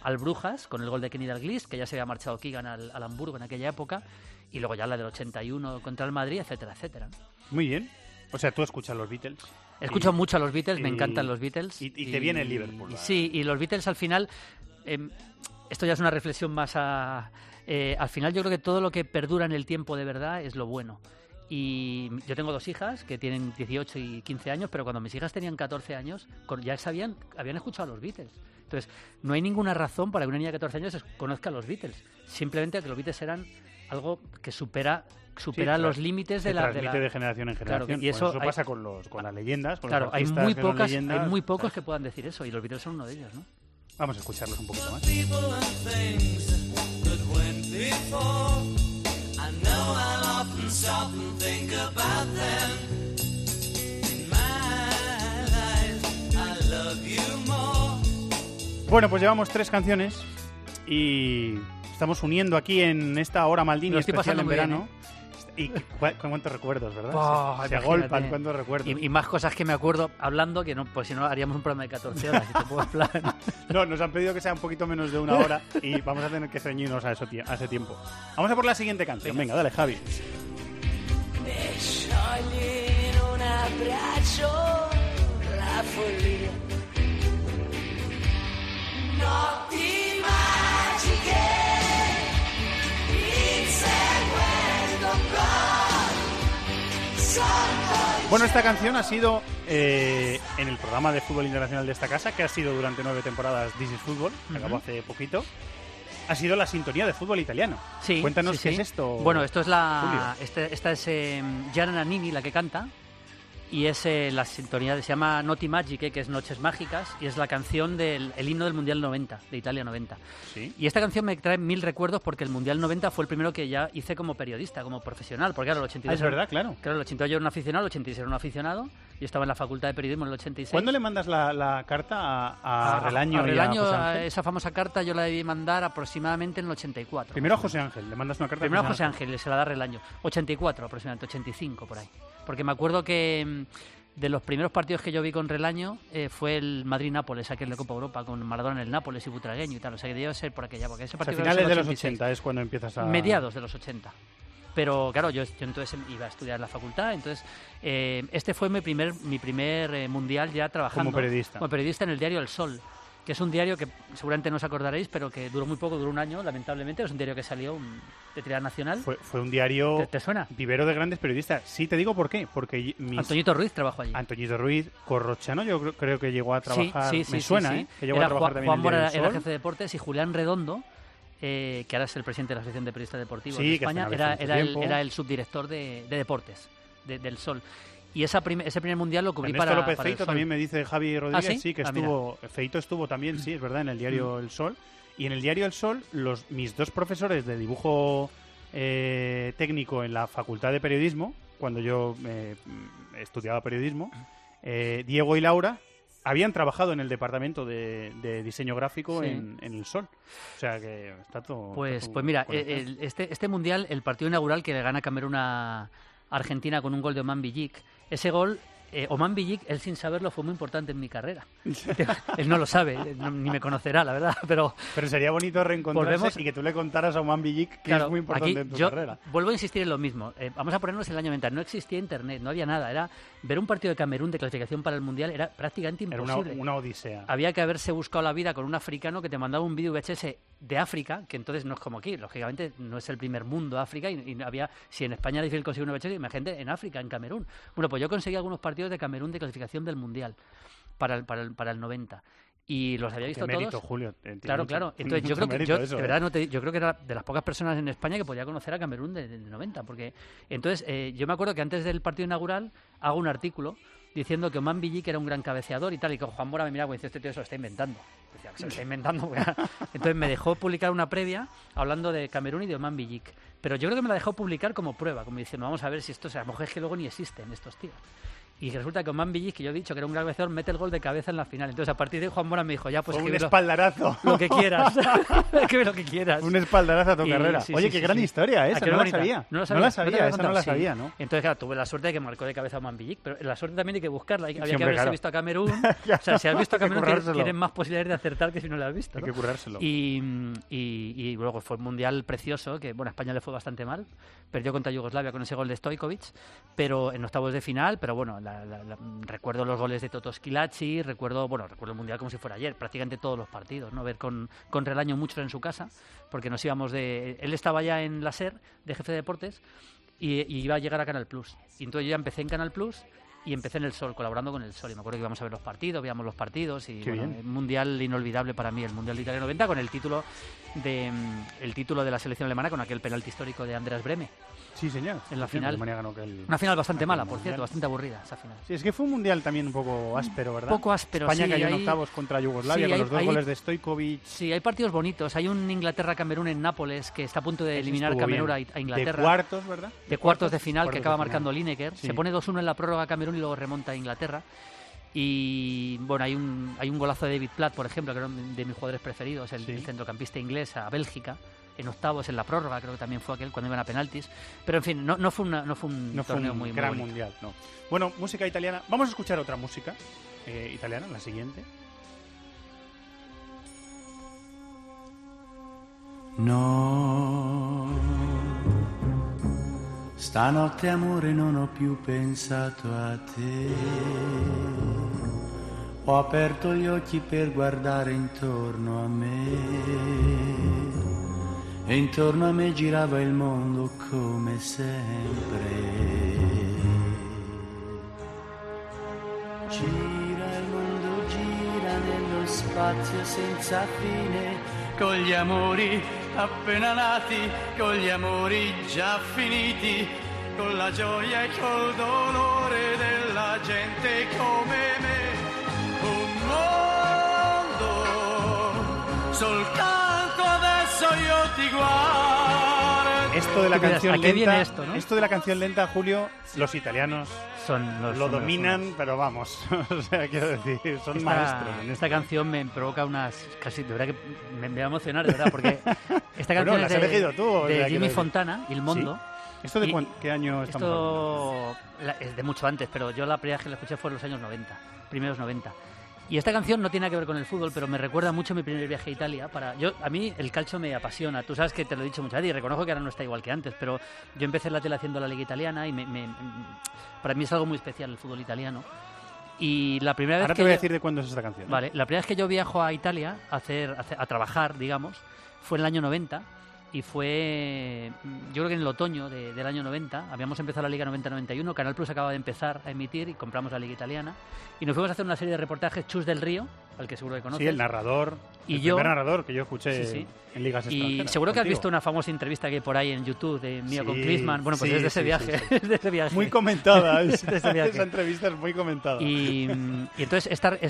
Speaker 6: al Brujas con el gol de Kenny Dalglish, que ya se había marchado Keegan al Hamburgo en aquella época, y luego ya la del 81 contra el Madrid, etcétera, etcétera.
Speaker 5: Muy bien. O sea, tú escuchas los Beatles.
Speaker 6: Escucho mucho a los Beatles, me encantan los Beatles.
Speaker 5: Y te viene el Liverpool.
Speaker 6: Sí, y los Beatles al final, esto ya es una reflexión más al final yo creo que todo lo que perdura en el tiempo de verdad es lo bueno. Y yo tengo 2 hijas que tienen 18 y 15 años, pero cuando mis hijas tenían 14 años ya habían escuchado a los Beatles. Entonces, no hay ninguna razón para que una niña de 14 años conozca a los Beatles. Simplemente que los Beatles eran algo que supera los límites de la...
Speaker 5: transmite de generación en generación.
Speaker 6: Claro, y eso
Speaker 5: pasa con las leyendas, con
Speaker 6: claro,
Speaker 5: los artistas
Speaker 6: hay
Speaker 5: leyendas.
Speaker 6: muy pocos que puedan decir eso, y los Beatles son uno de ellos, ¿no?
Speaker 5: Vamos a escucharlos un poquito más.
Speaker 7: People and things that went before. I know I'll often stop and think about them. In my life, I love you more.
Speaker 5: Bueno, pues llevamos 3 canciones y estamos uniendo aquí en esta hora Maldini
Speaker 6: Lo estoy
Speaker 5: especial
Speaker 6: pasando
Speaker 5: en
Speaker 6: muy bien,
Speaker 5: verano. Y con cuántos recuerdos, ¿verdad?
Speaker 6: Oh,
Speaker 5: se
Speaker 6: imagínate.
Speaker 5: agolpan cuántos recuerdos.
Speaker 6: Y más cosas que me acuerdo hablando, que no, pues si no haríamos un programa de 14 horas. Si te puedo hablar.
Speaker 5: No, nos han pedido que sea un poquito menos de 1 hora y vamos a tener que ceñirnos a ese tiempo. Vamos a por la siguiente canción. Venga, dale, Javi.
Speaker 8: E sciogli in un abbraccio la follia. Notti magiche, inseguendo gol, sotto.
Speaker 5: Bueno, esta canción ha sido en el programa de fútbol internacional de esta casa, que ha sido durante 9 temporadas This is Football, que acabó hace poquito. Ha sido la sintonía de fútbol italiano.
Speaker 6: Sí,
Speaker 5: Cuéntanos
Speaker 6: sí,
Speaker 5: qué
Speaker 6: sí.
Speaker 5: es esto.
Speaker 6: Bueno, esto es esta es Gianna Nannini la que canta, y es la sintonía, se llama Notti Magiche, que es Noches Mágicas, y es la canción del himno del Mundial 90, de Italia 90.
Speaker 5: ¿Sí?
Speaker 6: Y esta canción me trae 1000 recuerdos porque el Mundial 90 fue el primero que ya hice como periodista, como profesional, porque claro, el 82...
Speaker 5: Es verdad, claro.
Speaker 6: Claro, el 82 yo era un aficionado, el 86 era un aficionado, y estaba en la Facultad de Periodismo en el 86.
Speaker 5: ¿Cuándo le mandas la carta a Relaño?
Speaker 6: A
Speaker 5: y
Speaker 6: Relaño,
Speaker 5: José Ángel?
Speaker 6: esa famosa carta yo la debí mandar aproximadamente en el 84.
Speaker 5: Primero a José Ángel, le mandas una carta
Speaker 6: Primero
Speaker 5: a
Speaker 6: a José Ángel, se la da Relaño. 84 aproximadamente, 85 por ahí. Porque me acuerdo que de los primeros partidos que yo vi con Relaño fue el Madrid-Nápoles, aquel de Copa Europa, con Maradona en el Nápoles y Butragueño y tal. O sea que debe ser por aquella, porque ese
Speaker 5: O sea,
Speaker 6: partido...
Speaker 5: finales
Speaker 6: era
Speaker 5: de
Speaker 6: el
Speaker 5: los
Speaker 6: 86.
Speaker 5: 80 es cuando empiezas a...
Speaker 6: Mediados de los 80. Pero claro, yo entonces iba a estudiar en la facultad, entonces este fue mi primer mundial ya trabajando
Speaker 5: Como periodista.
Speaker 6: Como periodista en el diario El Sol, que es un diario que seguramente no os acordaréis, pero que duró muy poco, duró 1 año, lamentablemente. Es un diario que salió de tirada nacional.
Speaker 5: Fue un diario...
Speaker 6: ¿Te suena?
Speaker 5: Vivero de grandes periodistas. Sí, te digo por qué. Porque
Speaker 6: Antoñito Ruiz trabajó allí.
Speaker 5: Antoñito Ruiz, Corrochano, yo creo que llegó a trabajar...
Speaker 6: Sí,
Speaker 5: me suena,
Speaker 6: sí.
Speaker 5: que llegó
Speaker 6: Era
Speaker 5: a trabajar también
Speaker 6: Juan
Speaker 5: en el
Speaker 6: Mora
Speaker 5: diario El
Speaker 6: era
Speaker 5: Sol.
Speaker 6: jefe de deportes, y Julián Redondo, que ahora es el presidente de la Asociación de Periodistas Deportivos de
Speaker 5: que
Speaker 6: España,
Speaker 5: hace mucho tiempo.
Speaker 6: era el subdirector de deportes del Sol. Y ese primer mundial lo cubrí
Speaker 5: Ernesto
Speaker 6: para
Speaker 5: López
Speaker 6: para el
Speaker 5: Feito
Speaker 6: Sol.
Speaker 5: también me dice Javi Rodríguez,
Speaker 6: ¿sí?
Speaker 5: que
Speaker 6: Ah,
Speaker 5: estuvo... Feito estuvo también, sí, es verdad, en el diario El Sol. Y en el diario El Sol, mis 2 profesores de dibujo técnico en la Facultad de Periodismo, cuando yo estudiaba periodismo, Diego y Laura, habían trabajado en el departamento de diseño gráfico
Speaker 6: Sí.
Speaker 5: en El Sol. O sea que está todo...
Speaker 6: Pues
Speaker 5: todo
Speaker 6: mira,
Speaker 5: conectado.
Speaker 6: este mundial, el partido inaugural que le gana Camerún a Argentina con un gol de Oman Billik, ese gol, Oman Billik, él sin saberlo, fue muy importante en mi carrera. Él no lo sabe, ni me conocerá, la verdad, pero
Speaker 5: sería bonito reencontrarse
Speaker 6: volvemos-
Speaker 5: y que tú le contaras a Oman Billik que
Speaker 6: claro,
Speaker 5: es muy importante
Speaker 6: aquí
Speaker 5: en tu
Speaker 6: yo
Speaker 5: carrera.
Speaker 6: vuelvo a insistir en lo mismo. Vamos a ponernos en el año 90. No existía internet, no había nada. Era ver un partido de Camerún de clasificación para el Mundial era prácticamente
Speaker 5: Era
Speaker 6: imposible.
Speaker 5: una odisea.
Speaker 6: Había que haberse buscado la vida con un africano que te mandaba un vídeo VHS de África, que entonces no es como aquí, lógicamente no es el primer mundo África, y había, si en España era difícil conseguir un VHS, imagínate en África, en Camerún. Bueno, pues yo conseguí algunos partidos de Camerún de clasificación del Mundial para el 90. Y los había visto
Speaker 5: Qué mérito,
Speaker 6: todos.
Speaker 5: Julio. Tiene
Speaker 6: Claro,
Speaker 5: mucho-
Speaker 6: claro.
Speaker 5: tiene
Speaker 6: Entonces yo
Speaker 5: mucho
Speaker 6: creo que
Speaker 5: mérito
Speaker 6: yo,
Speaker 5: eso,
Speaker 6: de verdad, yo creo que era de las pocas personas en España que podía conocer a Camerún del 90, porque entonces yo me acuerdo que antes del partido inaugural hago un artículo diciendo que Oman Billik era un gran cabeceador y tal, y que Juan Mora me miraba y dice, este tío se lo está inventando. Decía, se lo está inventando. Entonces me dejó publicar una previa hablando de Camerún y de Oman Billik. Pero yo creo que me la dejó publicar como prueba, como diciendo, vamos a ver si esto, o sea, a lo mejor es que luego ni existen estos tíos. Y resulta que Oman Billich, que yo he dicho que era un gran cabeceador, mete el gol de cabeza en la final. Entonces, a partir de ahí, Juan Mora me dijo, ya, pues
Speaker 5: Fue un
Speaker 6: escríbelo
Speaker 5: espaldarazo.
Speaker 6: lo que quieras. Escribe lo que quieras.
Speaker 5: Un espaldarazo a tu
Speaker 6: Y-
Speaker 5: carrera.
Speaker 6: sí,
Speaker 5: Oye,
Speaker 6: sí,
Speaker 5: qué
Speaker 6: sí,
Speaker 5: gran
Speaker 6: sí.
Speaker 5: historia
Speaker 6: ¿A
Speaker 5: esa,
Speaker 6: que
Speaker 5: no
Speaker 6: era
Speaker 5: la
Speaker 6: bonita?
Speaker 5: sabía.
Speaker 6: No la
Speaker 5: No
Speaker 6: sabía,
Speaker 5: la
Speaker 6: ¿no te
Speaker 5: sabía,
Speaker 6: había
Speaker 5: esa no la
Speaker 6: contado?
Speaker 5: sabía,
Speaker 6: Sí.
Speaker 5: ¿no?
Speaker 6: Entonces, claro, tuve la suerte de que marcó de cabeza a Oman Billich, pero la suerte también hay que buscarla. Había que
Speaker 5: hombre,
Speaker 6: haberse
Speaker 5: claro.
Speaker 6: visto a Camerún. O sea, si has visto a
Speaker 5: Hay que
Speaker 6: Camerún,
Speaker 5: currárselo.
Speaker 6: tienes más posibilidades de acertar que si no la has visto.
Speaker 5: Hay
Speaker 6: ¿no?
Speaker 5: que currárselo.
Speaker 6: Y luego fue un mundial precioso, que bueno, a España le fue bastante mal. Perdió contra Yugoslavia con ese gol de Stojkovic, pero en octavos de final. Pero bueno, recuerdo los goles de Toto Schillaci, recuerdo el mundial como si fuera ayer, prácticamente todos los partidos, ¿no? Ver con Relaño muchos en su casa, porque nos íbamos él estaba ya en la SER, de jefe de deportes, y iba a llegar a Canal Plus. Y entonces yo ya empecé en Canal Plus y empecé en El Sol, colaborando con El Sol. Y me acuerdo que íbamos a ver los partidos, veíamos los partidos y
Speaker 5: Qué
Speaker 6: bueno,
Speaker 5: bien.
Speaker 6: un mundial inolvidable para mí, el Mundial de Italia 90, con el título de la selección alemana, con aquel penalti histórico de Andreas Brehme.
Speaker 5: Sí, señor.
Speaker 6: En la
Speaker 5: Sí,
Speaker 6: final.
Speaker 5: Alemania ganó aquel-
Speaker 6: Una final bastante
Speaker 5: aquel
Speaker 6: mala, por
Speaker 5: mundial.
Speaker 6: cierto, bastante aburrida esa final.
Speaker 5: Sí, es que fue un mundial también un poco áspero, ¿verdad?
Speaker 6: Poco áspero,
Speaker 5: España
Speaker 6: sí,
Speaker 5: cayó en
Speaker 6: hay-
Speaker 5: octavos contra Yugoslavia
Speaker 6: sí,
Speaker 5: con
Speaker 6: hay-
Speaker 5: los dos
Speaker 6: hay-
Speaker 5: goles de Stojkovic.
Speaker 6: Sí, hay partidos bonitos. Hay un Inglaterra-Camerún en Nápoles que está a punto de
Speaker 5: Ese
Speaker 6: eliminar
Speaker 5: estuvo
Speaker 6: Camerún
Speaker 5: bien.
Speaker 6: a Inglaterra.
Speaker 5: De cuartos, ¿verdad?
Speaker 6: De cuartos de final, que
Speaker 5: cuartos
Speaker 6: acaba
Speaker 5: de final.
Speaker 6: marcando Lineker.
Speaker 5: Sí.
Speaker 6: Se pone 2-1 en la prórroga Camerún y luego remonta a Inglaterra. Y bueno, hay un golazo de David Platt, por ejemplo, que era uno de mis jugadores preferidos, el
Speaker 5: Sí.
Speaker 6: centrocampista inglés a Bélgica, en octavos, en la prórroga, creo que también fue aquel, cuando iban a penaltis. Pero en fin, no fue un
Speaker 5: No fue
Speaker 6: torneo
Speaker 5: un
Speaker 6: muy
Speaker 5: gran
Speaker 6: bonito.
Speaker 5: mundial, no. Bueno, música italiana. Vamos a escuchar otra música italiana, la siguiente.
Speaker 9: No, stanotte amore non ho più pensato a te. Ho aperto gli occhi per guardare intorno a me e intorno a me girava il mondo come sempre. Gira il mondo, gira nello spazio senza fine, con gli amori appena nati, con gli amori già finiti, con la gioia e col dolore della gente come me. Un mondo, soltanto adesso io ti guardo.
Speaker 5: Esto de la
Speaker 6: ¿Qué opinas?
Speaker 5: canción
Speaker 6: ¿A qué
Speaker 5: lenta,
Speaker 6: viene esto, no?
Speaker 5: esto de la canción lenta, Julio, los italianos lo dominan, pero vamos, o sea, quiero decir, son maestros. en
Speaker 6: Esta canción me provoca unas... Casi, de verdad que me va a emocionar, de verdad, porque esta canción
Speaker 5: Bueno,
Speaker 6: es
Speaker 5: la has elegido tú, o
Speaker 6: de
Speaker 5: sea, quiero
Speaker 6: Jimmy
Speaker 5: decir.
Speaker 6: Fontana, Il Mondo.
Speaker 5: ¿Esto de
Speaker 6: Y
Speaker 5: qué año estamos hablando?
Speaker 6: Esto es de mucho antes, pero yo la primera vez que la escuché fue en los años 90, primeros 90. Y esta canción no tiene nada que ver con el fútbol, pero me recuerda mucho mi primer viaje a Italia. A mí el calcio me apasiona. Tú sabes que te lo he dicho muchas veces y reconozco que ahora no está igual que antes, pero yo empecé en la tele haciendo la Liga Italiana y para mí es algo muy especial el fútbol italiano. Y la primera vez
Speaker 5: Ahora
Speaker 6: que
Speaker 5: te voy a
Speaker 6: yo-
Speaker 5: decir de cuándo es esta canción. ¿eh?
Speaker 6: Vale, la primera vez que yo viajo a Italia a trabajar, digamos, fue en el año 90 y fue, yo creo que en el otoño del año 90, habíamos empezado la Liga 90-91, Canal Plus acaba de empezar a emitir y compramos la Liga Italiana y nos fuimos a hacer una serie de reportajes, Chus del Río, al que seguro que conoces.
Speaker 5: Sí, el narrador.
Speaker 6: Y
Speaker 5: el
Speaker 6: yo-
Speaker 5: primer narrador que yo escuché
Speaker 6: Sí, sí.
Speaker 5: en ligas
Speaker 6: Y
Speaker 5: extranjeras.
Speaker 6: seguro que has
Speaker 5: contigo.
Speaker 6: visto una famosa entrevista que hay por ahí en YouTube de mío
Speaker 5: Sí,
Speaker 6: con Klinsmann. Bueno, pues
Speaker 5: sí,
Speaker 6: es de ese
Speaker 5: sí,
Speaker 6: viaje.
Speaker 5: sí, sí.
Speaker 6: Es de ese viaje.
Speaker 5: Muy comentada.
Speaker 6: Es de ese viaje.
Speaker 5: Esa entrevista es muy comentada.
Speaker 6: Y entonces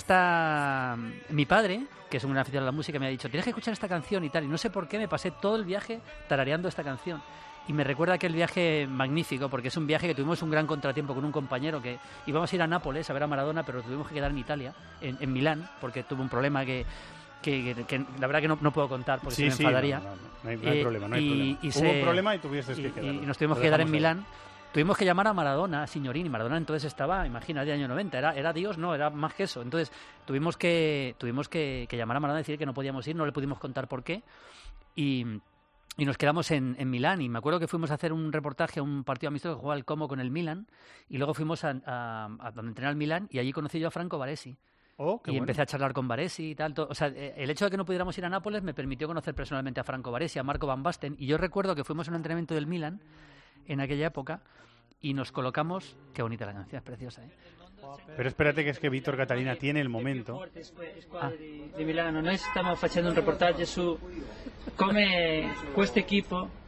Speaker 6: mi padre, que es un gran aficionado a la música, me ha dicho, tienes que escuchar esta canción y tal. Y no sé por qué me pasé todo el viaje tarareando esta canción. Y me recuerda aquel viaje magnífico, porque es un viaje que tuvimos un gran contratiempo con un compañero que íbamos a ir a Nápoles a ver a Maradona, pero tuvimos que quedar en Italia, en Milán, porque tuvo un problema que la verdad que no puedo contar porque
Speaker 5: Sí,
Speaker 6: se me enfadaría.
Speaker 5: no hay problema, no hay problema. Hubo un problema y tuviste que quedar.
Speaker 6: Y nos tuvimos
Speaker 5: Lo
Speaker 6: que quedar en
Speaker 5: dejamos ahí.
Speaker 6: Milán. Tuvimos que llamar a Maradona, a Signorini. Maradona entonces estaba, imagínate, año 90. Era Dios, no, era más que eso. Entonces tuvimos que llamar a Maradona y decir que no podíamos ir, no le pudimos contar por qué. Y nos quedamos en Milán. Y me acuerdo que fuimos a hacer un reportaje a un partido amistoso que jugaba el Como con el Milán. Y luego fuimos a donde entrenaba el Milán y allí conocí yo a Franco Baresi.
Speaker 5: Oh, qué
Speaker 6: Y
Speaker 5: bueno.
Speaker 6: empecé a charlar con Baresi y tal. O sea, el hecho de que no pudiéramos ir a Nápoles me permitió conocer personalmente a Franco Baresi, a Marco Van Basten. Y yo recuerdo que fuimos a un entrenamiento del Milán en aquella época y nos colocamos... Qué bonita la canción, es preciosa, ¿eh?
Speaker 5: Pero espérate que es que Víctor Catalina tiene el momento.
Speaker 6: Di Milano, noi stiamo facendo un reportaggio su come questo equipo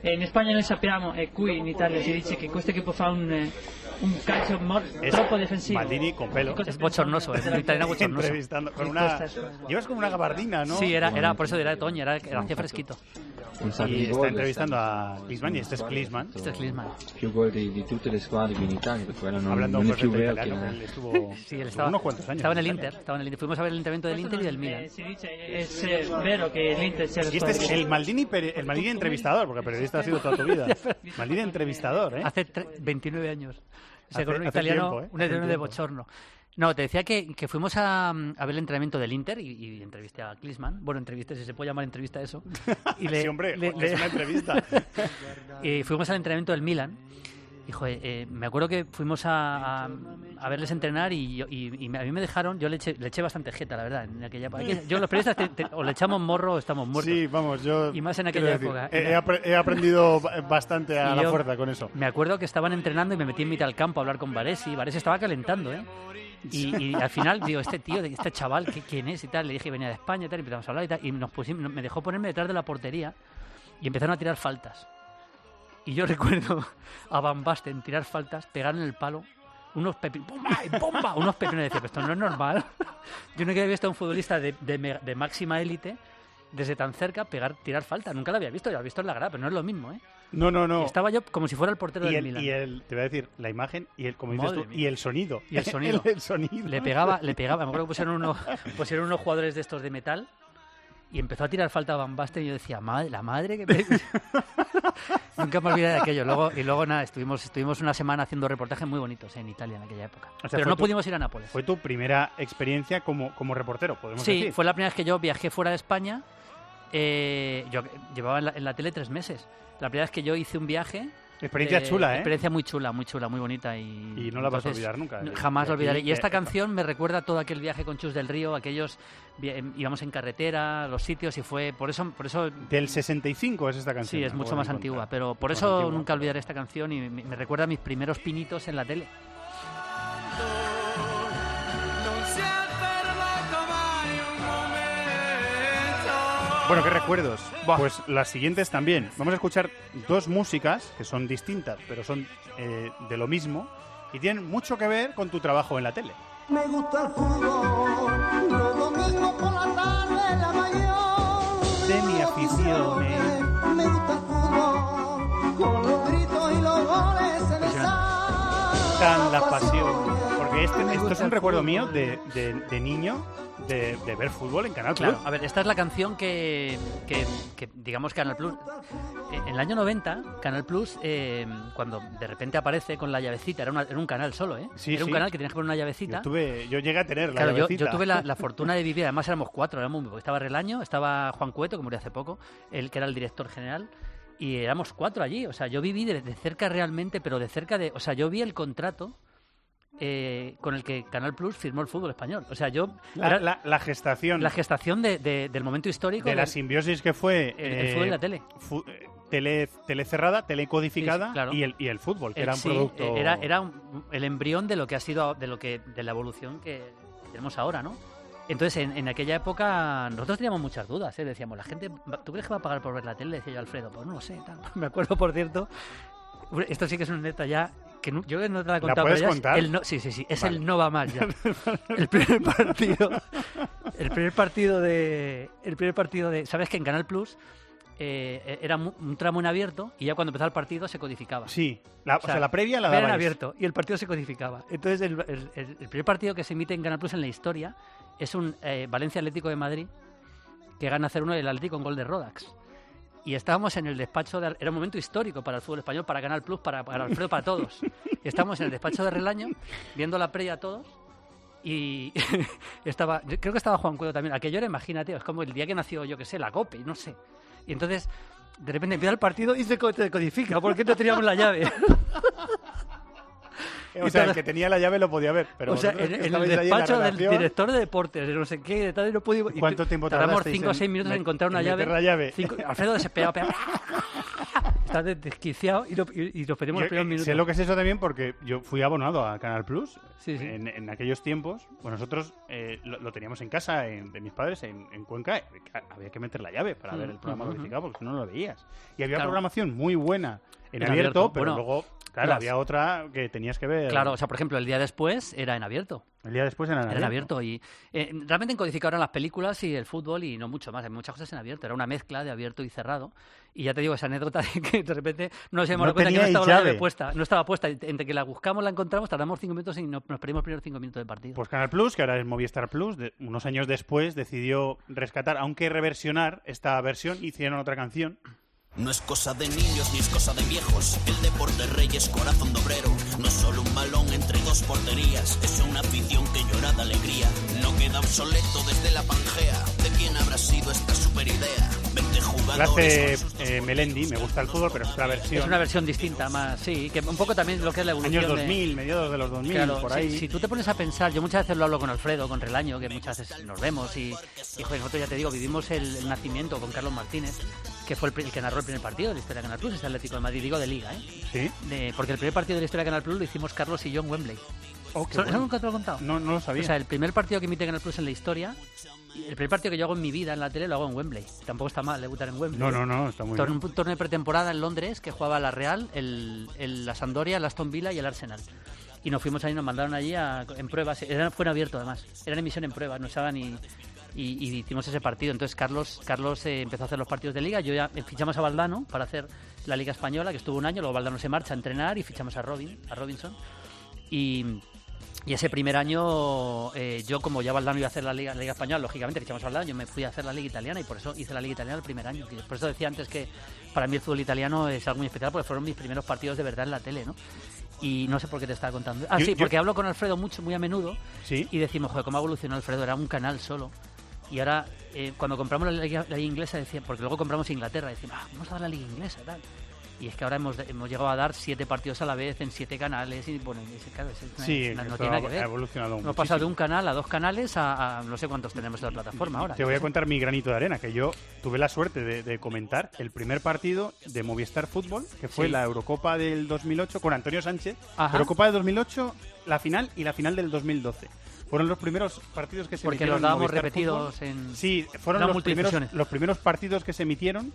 Speaker 10: in Spagna noi sappiamo, e qui in Italia si dice che questo equipo fa un calcio troppo defensivo.
Speaker 5: Maldini con pelo.
Speaker 6: Es bochornoso, es un italiano bochornoso.
Speaker 5: Entrevistando con una... Llevas como una gabardina, ¿no?
Speaker 6: Sí, era por eso era de Toño, hacía fresquito.
Speaker 5: Y está entrevistando a Klinsmann, y este es Klinsmann.
Speaker 6: Este es Klinsmann.
Speaker 11: Più gol di tutte le squadre qui in Italia, perché quella
Speaker 5: Hablando
Speaker 11: non è più
Speaker 5: perfecto
Speaker 11: vero
Speaker 5: italiano,
Speaker 11: che...
Speaker 5: él estuvo
Speaker 6: Sí, él estaba,
Speaker 5: unos cuantos años.
Speaker 6: estaba en el Inter. Fuimos a ver el entrenamiento del Inter y del Milan.
Speaker 10: Si dice, es vero que el Inter sia la
Speaker 5: Y este
Speaker 10: squadra
Speaker 5: es
Speaker 10: che-
Speaker 5: el Maldini entrevistador, porque periodista ha sido toda tu vida. Maldini entrevistador, ¿eh?
Speaker 6: Hace 29 años. O sea,
Speaker 5: Hace-
Speaker 6: con un
Speaker 5: hace
Speaker 6: italiano,
Speaker 5: tiempo, ¿eh?
Speaker 6: un
Speaker 5: Hace
Speaker 6: italiano de
Speaker 5: tiempo.
Speaker 6: bochorno. No, te decía que fuimos a ver el entrenamiento del Inter y entrevisté a Klinsmann. Bueno, entrevisté, si se puede llamar entrevista eso. Y
Speaker 5: Sí, hombre, porque es una entrevista.
Speaker 6: Y fuimos al entrenamiento del Milan. Y, joder, me acuerdo que fuimos a verles entrenar y a mí me dejaron, yo le eché bastante jeta, la verdad, en aquella época. Yo los periodistas o le echamos morro o estamos muertos.
Speaker 5: Sí, vamos, yo...
Speaker 6: Y más en
Speaker 5: quiero
Speaker 6: aquella
Speaker 5: decir,
Speaker 6: época.
Speaker 5: He aprendido bastante a
Speaker 6: Y
Speaker 5: la
Speaker 6: yo
Speaker 5: fuerza con eso.
Speaker 6: Me acuerdo que estaban entrenando y me metí en mitad del campo a hablar con Varesi. Varesi estaba calentando, ¿eh? Y al final, digo, este tío, este chaval, ¿quién es? Y tal. Le dije, venía de España y tal, y empezamos a hablar y tal. Y me dejó ponerme detrás de la portería y empezaron a tirar faltas. Y yo recuerdo a Van Basten tirar faltas, pegar en el palo, unos pepines, ¡bomba! Y ¡bomba! Unos pepines. Decía, pero esto no es normal. Yo nunca había visto a un futbolista de máxima élite desde tan cerca tirar falta. Nunca lo había visto, ya lo había visto en la grada, pero no es lo mismo, ¿eh?
Speaker 5: No.
Speaker 6: Y estaba yo como si fuera el portero del Milan.
Speaker 5: Te voy a decir, la imagen y el, como dices
Speaker 6: Madre
Speaker 5: tú,
Speaker 6: mía.
Speaker 5: y el sonido.
Speaker 6: Y el sonido.
Speaker 5: el sonido.
Speaker 6: Le pegaba. Me acuerdo que pusieron unos jugadores de estos de metal y empezó a tirar falta a Van Basten y yo decía, la madre que me... Nunca me olvidé de aquello. Luego nada, estuvimos una semana haciendo reportajes muy bonitos en Italia en aquella época.
Speaker 5: O sea,
Speaker 6: pero no pudimos ir a Nápoles.
Speaker 5: Fue tu primera experiencia como reportero, podemos
Speaker 6: Sí,
Speaker 5: decir.
Speaker 6: fue la primera vez que yo viajé fuera de España. Yo llevaba en la tele 3 meses. La primera vez que yo hice un viaje...
Speaker 5: Experiencia chula, ¿eh?
Speaker 6: Experiencia muy chula, muy bonita. Y
Speaker 5: no la vas a
Speaker 6: entonces,
Speaker 5: olvidar nunca.
Speaker 6: Jamás la olvidaré.
Speaker 5: Aquí,
Speaker 6: Y esta canción me recuerda a todo aquel viaje con Chus del Río, íbamos en carretera, los sitios, y fue por eso...
Speaker 5: Del 65 es esta canción.
Speaker 6: Sí, es mucho más antigua, pero por
Speaker 5: Más
Speaker 6: eso
Speaker 5: antigua.
Speaker 6: nunca olvidaré esta canción y me recuerda a mis primeros pinitos en la tele.
Speaker 5: Bueno, qué recuerdos. Pues las siguientes también. Vamos a escuchar dos músicas que son distintas, pero son de lo mismo y tienen mucho que ver con tu trabajo en la tele.
Speaker 8: Me gusta el fútbol, los domingos por la tarde la mayor.
Speaker 5: De mi afición.
Speaker 8: Me gusta el fútbol, con los gritos y los goles en el
Speaker 5: Tan la pasión. Porque esto es un recuerdo mío de niño. De ver fútbol en Canal Plus.
Speaker 6: Claro, a ver, esta es la canción que digamos, Canal Plus... En el año 90, Canal Plus, cuando de repente aparece con la llavecita, era un canal solo, ¿eh?
Speaker 5: Sí,
Speaker 6: era un
Speaker 5: sí.
Speaker 6: canal que tenías que poner una llavecita.
Speaker 5: Yo llegué a tener la
Speaker 6: Claro,
Speaker 5: llavecita.
Speaker 6: yo tuve la fortuna de vivir, además éramos 4, estaba Relaño, estaba Juan Cueto, que murió hace poco, él que era el director general, y éramos 4 allí. O sea, yo viví de cerca realmente, pero de cerca de... O sea, yo vi el contrato con el que Canal Plus firmó el fútbol español. O sea,
Speaker 5: La gestación.
Speaker 6: La gestación del momento histórico.
Speaker 5: De la simbiosis que fue...
Speaker 6: el fútbol y la tele.
Speaker 5: Tele cerrada, tele codificada,
Speaker 6: Sí, claro.
Speaker 5: y el fútbol, que era un
Speaker 6: Sí,
Speaker 5: producto...
Speaker 6: era el embrión de lo que ha sido, de la evolución que tenemos ahora, ¿no? Entonces, en aquella época, nosotros teníamos muchas dudas, ¿eh? Decíamos, la gente, ¿tú crees que va a pagar por ver la tele? Decía yo a Alfredo, pues no lo sé, tal. Me acuerdo, por cierto, esto sí que es una neta ya, que yo no te la he contado.
Speaker 5: puedes
Speaker 6: pero ya
Speaker 5: contar?
Speaker 6: Sí, es
Speaker 5: Vale.
Speaker 6: el no va más ya. El primer partido de... ¿Sabes que en Canal Plus era un tramo en abierto y ya cuando empezaba el partido se codificaba?
Speaker 5: Sí, o sea, la previa la
Speaker 6: era en
Speaker 5: dabais.
Speaker 6: abierto y el partido se codificaba. Entonces el primer partido que se emite en Canal Plus en la historia es un Valencia Atlético de Madrid, que gana 0-1 el Atlético con gol de Rodax. Y estábamos en el despacho era un momento histórico para el fútbol español, para Canal Plus, para Alfredo, para todos. Y estábamos en el despacho de Relaño viendo la previa todos. Y creo que estaba Juan Cueto también. Aquello era, imagínate, es como el día que nació, yo que sé, la COPE, no sé. Y entonces, de repente empieza el partido y se codifica, porque no teníamos la llave.
Speaker 5: O sea, el que tenía la llave lo podía ver. Pero
Speaker 6: o sea,
Speaker 5: vosotros que
Speaker 6: en el
Speaker 5: estabais allí en la
Speaker 6: despacho del
Speaker 5: redacción,
Speaker 6: director de deportes, de no sé qué, de tal, y no pudimos...
Speaker 5: ¿Cuánto tiempo
Speaker 6: tardamos
Speaker 5: tardasteis
Speaker 6: 5 o 6 minutos en encontrar una
Speaker 5: en
Speaker 6: llave.
Speaker 5: meter la llave?
Speaker 6: Alfredo desesperado. está desquiciado y lo pedimos los primeros minutos.
Speaker 5: Sé lo que es eso también porque yo fui abonado a Canal Plus
Speaker 6: Sí.
Speaker 5: en aquellos tiempos. Pues nosotros lo teníamos en casa de mis padres en Cuenca. Había que meter la llave para ver el programa codificado porque si no, no lo veías. Y había programación muy buena en abierto, pero
Speaker 6: bueno,
Speaker 5: luego, claro, había otra que tenías que ver.
Speaker 6: Claro, o sea, por ejemplo, el día después era en abierto.
Speaker 5: El día después era en abierto.
Speaker 6: Y realmente en codificado eran las películas y el fútbol y no mucho más. Hay muchas cosas en abierto. Era una mezcla de abierto y cerrado. Y ya te digo, esa anécdota de que de repente nos hemos dado cuenta que no estaba la llave puesta. No estaba puesta. Entre que la buscamos, la encontramos, tardamos 5 minutos y nos perdimos los primeros 5 minutos de partido.
Speaker 5: Pues Canal Plus, que ahora es Movistar Plus, unos años después decidió rescatar, aunque reversionar esta versión, hicieron otra canción.
Speaker 12: No es cosa de niños ni es cosa de viejos. El deporte rey es corazón de obrero. No es solo un balón entre dos porterías. Es una afición que llora de alegría. No queda obsoleto desde la Pangea. ¿De quién habrá sido esta super idea? 20 jugadores.
Speaker 5: La hace Melendi, me gusta el fútbol, pero es la versión.
Speaker 6: Es una versión distinta, más, sí, que un poco también lo que es la evolución.
Speaker 5: Años 2000, mediados de los 2000,
Speaker 6: claro,
Speaker 5: por ahí.
Speaker 6: Si tú te pones a pensar, yo muchas veces lo hablo con Alfredo, con Relaño, que muchas veces nos vemos y joder, nosotros ya te digo, vivimos el nacimiento con Carlos Martínez, que fue el que narró el primer partido de la historia de Canal Plus, es Atlético de Madrid, digo de Liga,
Speaker 5: ¿Sí?
Speaker 6: Porque el primer partido de la historia de Canal Plus lo hicimos Carlos y yo en Wembley. ¿Eso nunca te lo he contado?
Speaker 5: No lo sabía.
Speaker 6: O sea, el primer partido que emite Canal Plus en la historia, el primer partido que yo hago en mi vida en la tele lo hago en Wembley. Tampoco está mal debutar en Wembley.
Speaker 5: No, está muy bien.
Speaker 6: Un torneo de pretemporada en Londres que jugaba la Real, la Sampdoria, el Aston Villa y el Arsenal. Y nos fuimos ahí, nos mandaron allí en pruebas. Fue en abierto además. Era en emisión en pruebas, no estaban y hicimos ese partido. Entonces Carlos empezó a hacer los partidos de Liga. Yo ya fichamos a Valdano para hacer la Liga Española, que estuvo un año. Luego Valdano se marcha a entrenar y fichamos a Robinson. Y ese primer año, yo como ya Valdano iba a hacer la Liga Española, lógicamente fichamos a Valdano, yo me fui a hacer la Liga Italiana y por eso hice la Liga Italiana el primer año. Por eso decía antes que para mí el fútbol italiano es algo muy especial porque fueron mis primeros partidos de verdad en la tele, ¿no? Y no sé por qué te estaba contando. Porque hablo con Alfredo muy a menudo.
Speaker 5: ¿Sí?
Speaker 6: Y decimos, joder, ¿cómo ha evolucionado Alfredo? Era un canal solo. Y ahora, cuando compramos la Liga Inglesa, porque luego compramos Inglaterra, decimos, vamos a dar la Liga Inglesa, tal. Y es que ahora hemos llegado a dar 7 partidos a la vez en 7 canales y bueno, claro, no tiene nada que ver.
Speaker 5: Ha evolucionado mucho.
Speaker 6: Hemos pasado de un canal a 2 canales a no sé cuántos tenemos en la plataforma ahora.
Speaker 5: Te voy a contar mi granito de arena, que yo tuve la suerte de comentar el primer partido de Movistar Fútbol, que fue la Eurocopa del 2008 con Antonio Sánchez.
Speaker 6: Ajá.
Speaker 5: Eurocopa del 2008, la final y la final del 2012. Fueron los primeros partidos que se
Speaker 6: porque
Speaker 5: emitieron.
Speaker 6: Porque los dábamos
Speaker 5: Movistar
Speaker 6: repetidos
Speaker 5: Fútbol.
Speaker 6: en...
Speaker 5: Sí, fueron los primeros partidos que se emitieron.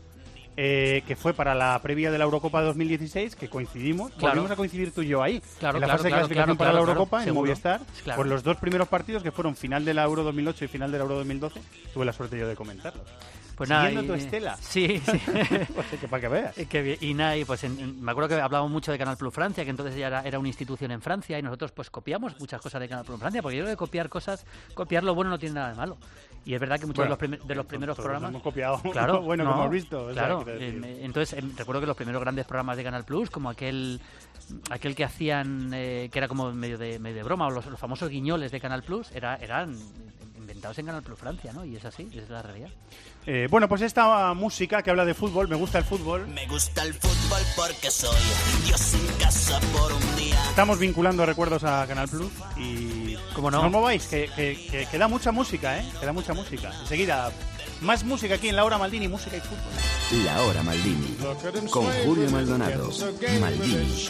Speaker 5: Que fue para la previa de la Eurocopa 2016, que coincidimos, volvimos a coincidir tú y yo ahí, en la fase de clasificación para la Eurocopa, en Movistar, por los 2 primeros partidos que fueron final de la Euro 2008 y final de la Euro 2012, tuve la suerte yo de comentarlos.
Speaker 6: Pues
Speaker 5: siguiendo tu estela.
Speaker 6: Sí.
Speaker 5: Pues que para que veas.
Speaker 6: Y nada, y pues me acuerdo que hablábamos mucho de Canal Plus Francia, que entonces ya era una institución en Francia, y nosotros pues copiamos muchas cosas de Canal Plus Francia, porque yo creo que copiar lo bueno no tiene nada de malo. Y es verdad que muchos de los primeros programas...
Speaker 5: hemos copiado
Speaker 6: claro,
Speaker 5: bueno, como hemos visto.
Speaker 6: Claro, entonces recuerdo que los primeros grandes programas de Canal Plus, como aquel que hacían, que era como medio de broma, o los famosos guiñoles de Canal Plus, eran inventados en Canal Plus Francia, ¿no? Y es así, es la realidad.
Speaker 5: Bueno, pues esta música que habla de fútbol, me gusta el fútbol.
Speaker 12: Me gusta el fútbol porque soy Dios en casa por un día.
Speaker 5: Estamos vinculando recuerdos a Canal Plus y...
Speaker 6: ¿Cómo no?
Speaker 5: No os mováis, que da mucha música, ¿eh? Que da mucha música. Enseguida, más música aquí en La Hora Maldini, música y fútbol.
Speaker 3: La Hora Maldini, con Julio Maldonado. Maldini.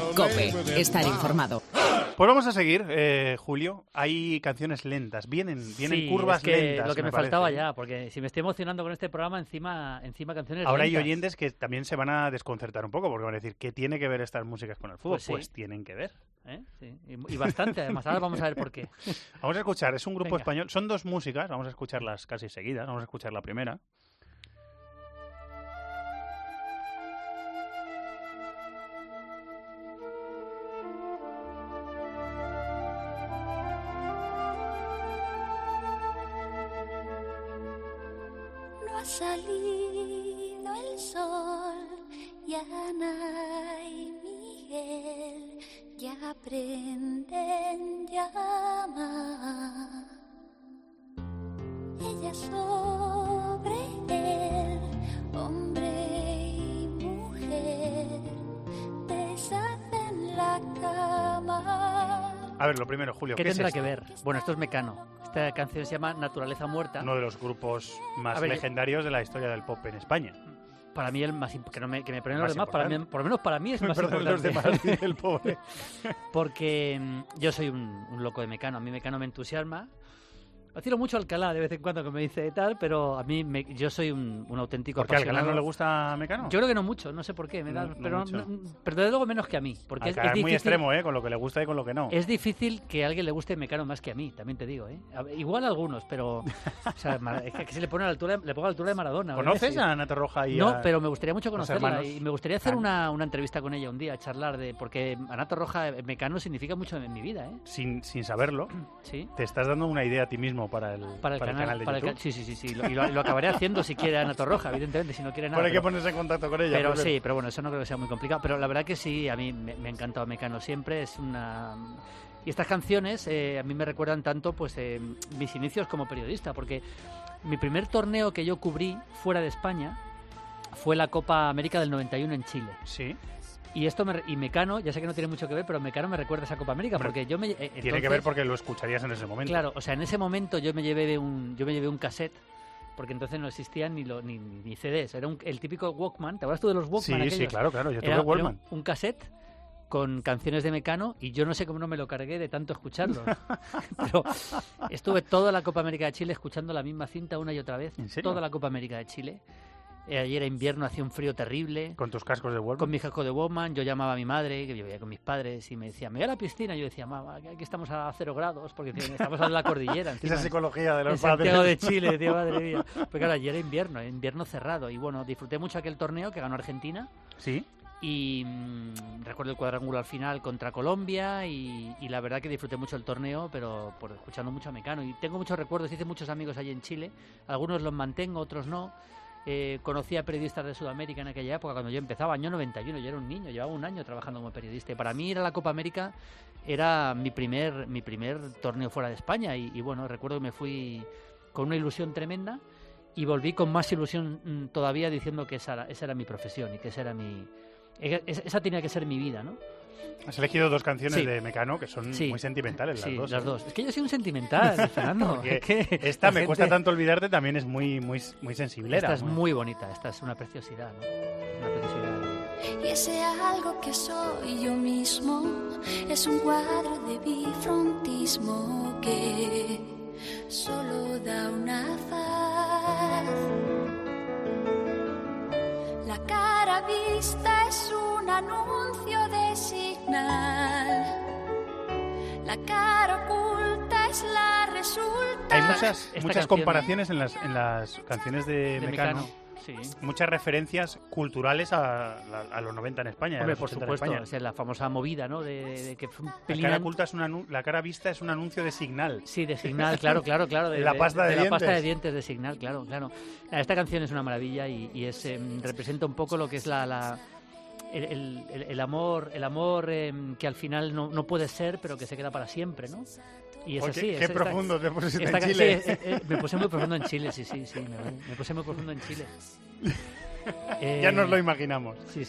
Speaker 13: COPE, estar informado.
Speaker 5: Pues vamos a seguir, Julio. Hay canciones lentas, vienen curvas lentas.
Speaker 6: Lo que me faltaba ya, porque si me estoy emocionando con este programa, encima canciones
Speaker 5: ahora
Speaker 6: lentas.
Speaker 5: Hay oyentes que también se van a desconcertar un poco, porque van a decir, ¿qué tiene que ver estas músicas con el fútbol? Pues tienen que ver.
Speaker 6: Sí. Y bastante, además. Ahora vamos a ver por qué.
Speaker 5: Vamos a escuchar, es un grupo español, son 2 músicas, vamos a escucharlas casi seguidas, vamos a escuchar la primera.
Speaker 14: Ha salido el sol y Ana y Miguel ya prenden llama. Ella sobre él, hombre y mujer, deshacen la cama.
Speaker 5: A ver, lo primero, Julio,
Speaker 6: ¿qué tendrá
Speaker 5: es
Speaker 6: que ver? Bueno, esto es Mecano. Esta canción se llama Naturaleza Muerta.
Speaker 5: Uno de los grupos más legendarios de la historia del pop en España.
Speaker 6: Para mí el más que me perdonen los
Speaker 5: Más
Speaker 6: demás, para mí, por lo menos para mí es más
Speaker 5: Perdonen
Speaker 6: importante.
Speaker 5: los demás, dice el pobre.
Speaker 6: Porque yo soy un loco de Mecano, a mí Mecano me entusiasma. Vacilo mucho a Alcalá de vez en cuando que me dice tal, pero a mí yo soy un auténtico
Speaker 5: ¿Por qué a
Speaker 6: apasionado.
Speaker 5: Alcalá no le gusta Mecano?
Speaker 6: Yo creo que no mucho, no sé por qué, pero desde luego menos que a mí. Porque
Speaker 5: Alcalá es muy
Speaker 6: difícil,
Speaker 5: extremo, con lo que le gusta y con lo que no.
Speaker 6: Es difícil que a alguien le guste Mecano más que a mí, también te digo. Igual a algunos, pero o sea, es que se le pone a la altura, le pongo a la altura de Maradona.
Speaker 5: ¿Conoces a Ana Torroja y
Speaker 6: No, pero me gustaría mucho conocerla
Speaker 5: hermanos?
Speaker 6: y me gustaría hacer una entrevista con ella un día, charlar porque Ana Torroja, Mecano significa mucho en mi vida.
Speaker 5: Sin saberlo,
Speaker 6: ¿Sí?
Speaker 5: te estás dando una idea a ti mismo para el canal de YouTube.
Speaker 6: Sí. Y lo acabaré haciendo si quiere Ana Torroja, evidentemente, si no quiere nada.
Speaker 5: Pero hay que ponerse en contacto con ella.
Speaker 6: Pero sí, pero bueno, eso no creo que sea muy complicado. Pero la verdad que sí, a mí me ha encantado Mecano siempre. Y estas canciones a mí me recuerdan tanto pues mis inicios como periodista, porque mi primer torneo que yo cubrí fuera de España fue la Copa América del 91 en Chile.
Speaker 5: Sí.
Speaker 6: Y Mecano, ya sé que no tiene mucho que ver, pero Mecano me recuerda a esa Copa América, porque yo me...
Speaker 5: Tiene que ver porque lo escucharías en ese momento.
Speaker 6: Claro, o sea, en ese momento yo me llevé un cassette, porque entonces no existían ni CDs, era el típico Walkman. ¿Te acuerdas tú de los Walkman aquellos?
Speaker 5: Sí, claro, yo tuve
Speaker 6: Era
Speaker 5: Walkman.
Speaker 6: un cassette con canciones de Mecano y yo no sé cómo no me lo cargué de tanto escucharlo. Pero estuve toda la Copa América de Chile escuchando la misma cinta una y otra vez.
Speaker 5: ¿En serio?
Speaker 6: Toda la Copa América de Chile. Ayer era invierno, hacía un frío terrible.
Speaker 5: ¿Con tus cascos de Walkman?
Speaker 6: Con mi casco de Walkman. Yo llamaba a mi madre, que vivía con mis padres, y me decía, me voy a la piscina. Yo decía, mamá, aquí estamos a 0 grados, porque estamos en la cordillera. Encima,
Speaker 5: esa psicología de los
Speaker 6: padres. En
Speaker 5: padres.
Speaker 6: Santiago de Chile, decía, madre mía. Porque claro, ayer era invierno cerrado. Y bueno, disfruté mucho aquel torneo que ganó Argentina.
Speaker 5: Sí.
Speaker 6: Y recuerdo el cuadrangular final contra Colombia y la verdad que disfruté mucho el torneo, pero por escuchando mucho a Mecano. Y tengo muchos recuerdos, hice muchos amigos allí en Chile. Algunos los mantengo, otros no. Conocí a periodistas de Sudamérica en aquella época, cuando yo empezaba, año 91, yo era un niño, llevaba un año trabajando como periodista. Y para mí ir a la Copa América era mi primer torneo fuera de España. Y bueno, recuerdo que me fui con una ilusión tremenda y volví con más ilusión todavía diciendo que esa era mi profesión y que esa tenía que ser mi vida, ¿no?
Speaker 5: Has elegido 2 canciones de Mecano que son muy sentimentales, las dos.
Speaker 6: Es que yo soy un sentimental, Fernando.
Speaker 5: Esta me cuesta tanto olvidarte, también es muy sensiblera.
Speaker 6: Esta es muy bonita, esta es una preciosidad, ¿no? Una preciosidad.
Speaker 14: Y ese algo que soy yo mismo es un cuadro de bifrontismo que solo da una faz. La cara vista es un anuncio de señal. La cara oculta es la resulta.
Speaker 5: Hay muchas comparaciones en las canciones de Mecano.
Speaker 6: Sí.
Speaker 5: Muchas referencias culturales a los 90 en España.
Speaker 6: Hombre, por supuesto, es la famosa movida, ¿no? De que fue un pelín...
Speaker 5: La cara oculta la cara vista es un anuncio de Signal.
Speaker 6: Sí, de Signal, claro. De
Speaker 5: la pasta de dientes.
Speaker 6: La pasta de dientes de Signal, claro. Esta canción es una maravilla y representa un poco lo que es el amor que al final no puede ser, pero que se queda para siempre, ¿no? Y es así.
Speaker 5: Qué profundo te pusiste en Chile.
Speaker 6: Me puse muy profundo en Chile, sí. Me puse muy profundo en Chile.
Speaker 5: Ya nos lo imaginamos.
Speaker 6: Sí.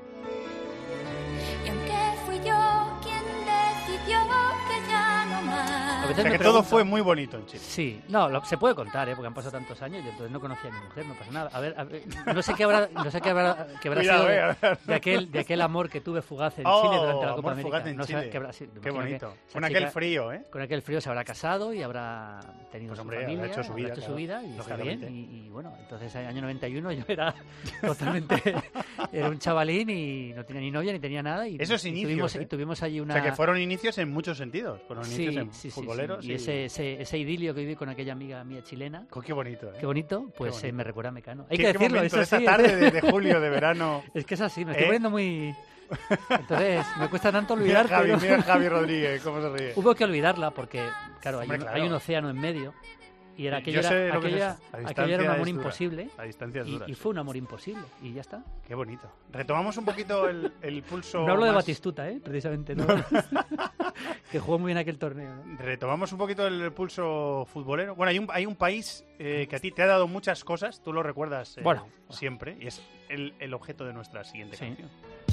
Speaker 14: Y aunque fui yo quien decidió que ya no más.
Speaker 5: O sea que todo fue muy bonito en Chile.
Speaker 6: Sí, no, se puede contar, porque han pasado tantos años y entonces no conocía a mi mujer, no pasa nada. A ver, no sé qué habrá
Speaker 5: Cuidado,
Speaker 6: sido de aquel amor que tuve fugaz en Chile durante la Copa América.
Speaker 5: En Chile. Qué bonito. Con aquel frío, ¿eh?
Speaker 6: Con aquel frío se habrá casado y habrá tenido su familia,
Speaker 5: habrá hecho su vida
Speaker 6: y está bien. Y bueno, entonces en el año 91 yo era totalmente... era un chavalín y no tenía ni novia ni tenía nada. Y
Speaker 5: esos inicios,
Speaker 6: y tuvimos allí una...
Speaker 5: O sea que fueron inicios en muchos sentidos. Fueron inicios futboleros.
Speaker 6: Y ese idilio que viví con aquella amiga mía chilena.
Speaker 5: Qué bonito, ¿eh?
Speaker 6: Qué bonito, pues qué bonito. Me recuerda a Mecano. Hay
Speaker 5: que
Speaker 6: decirlo,
Speaker 5: es así. Esta tarde de julio, de verano.
Speaker 6: Es que es así, me estoy poniendo muy... Entonces, me cuesta tanto olvidar.
Speaker 5: Mira Javi Rodríguez, cómo se ríe.
Speaker 6: Hubo que olvidarla porque, claro, hay un océano en medio. Y aquello era un amor imposible.
Speaker 5: A distancias duras.
Speaker 6: Y fue un amor imposible. Y ya está.
Speaker 5: Qué bonito. Retomamos un poquito el pulso.
Speaker 6: No hablo de Batistuta, precisamente. ¿no? Que jugó muy bien aquel torneo. ¿no?
Speaker 5: Retomamos un poquito el pulso futbolero. Bueno, hay un país que a ti te ha dado muchas cosas. Tú lo recuerdas siempre. Y es el objeto de nuestra siguiente canción.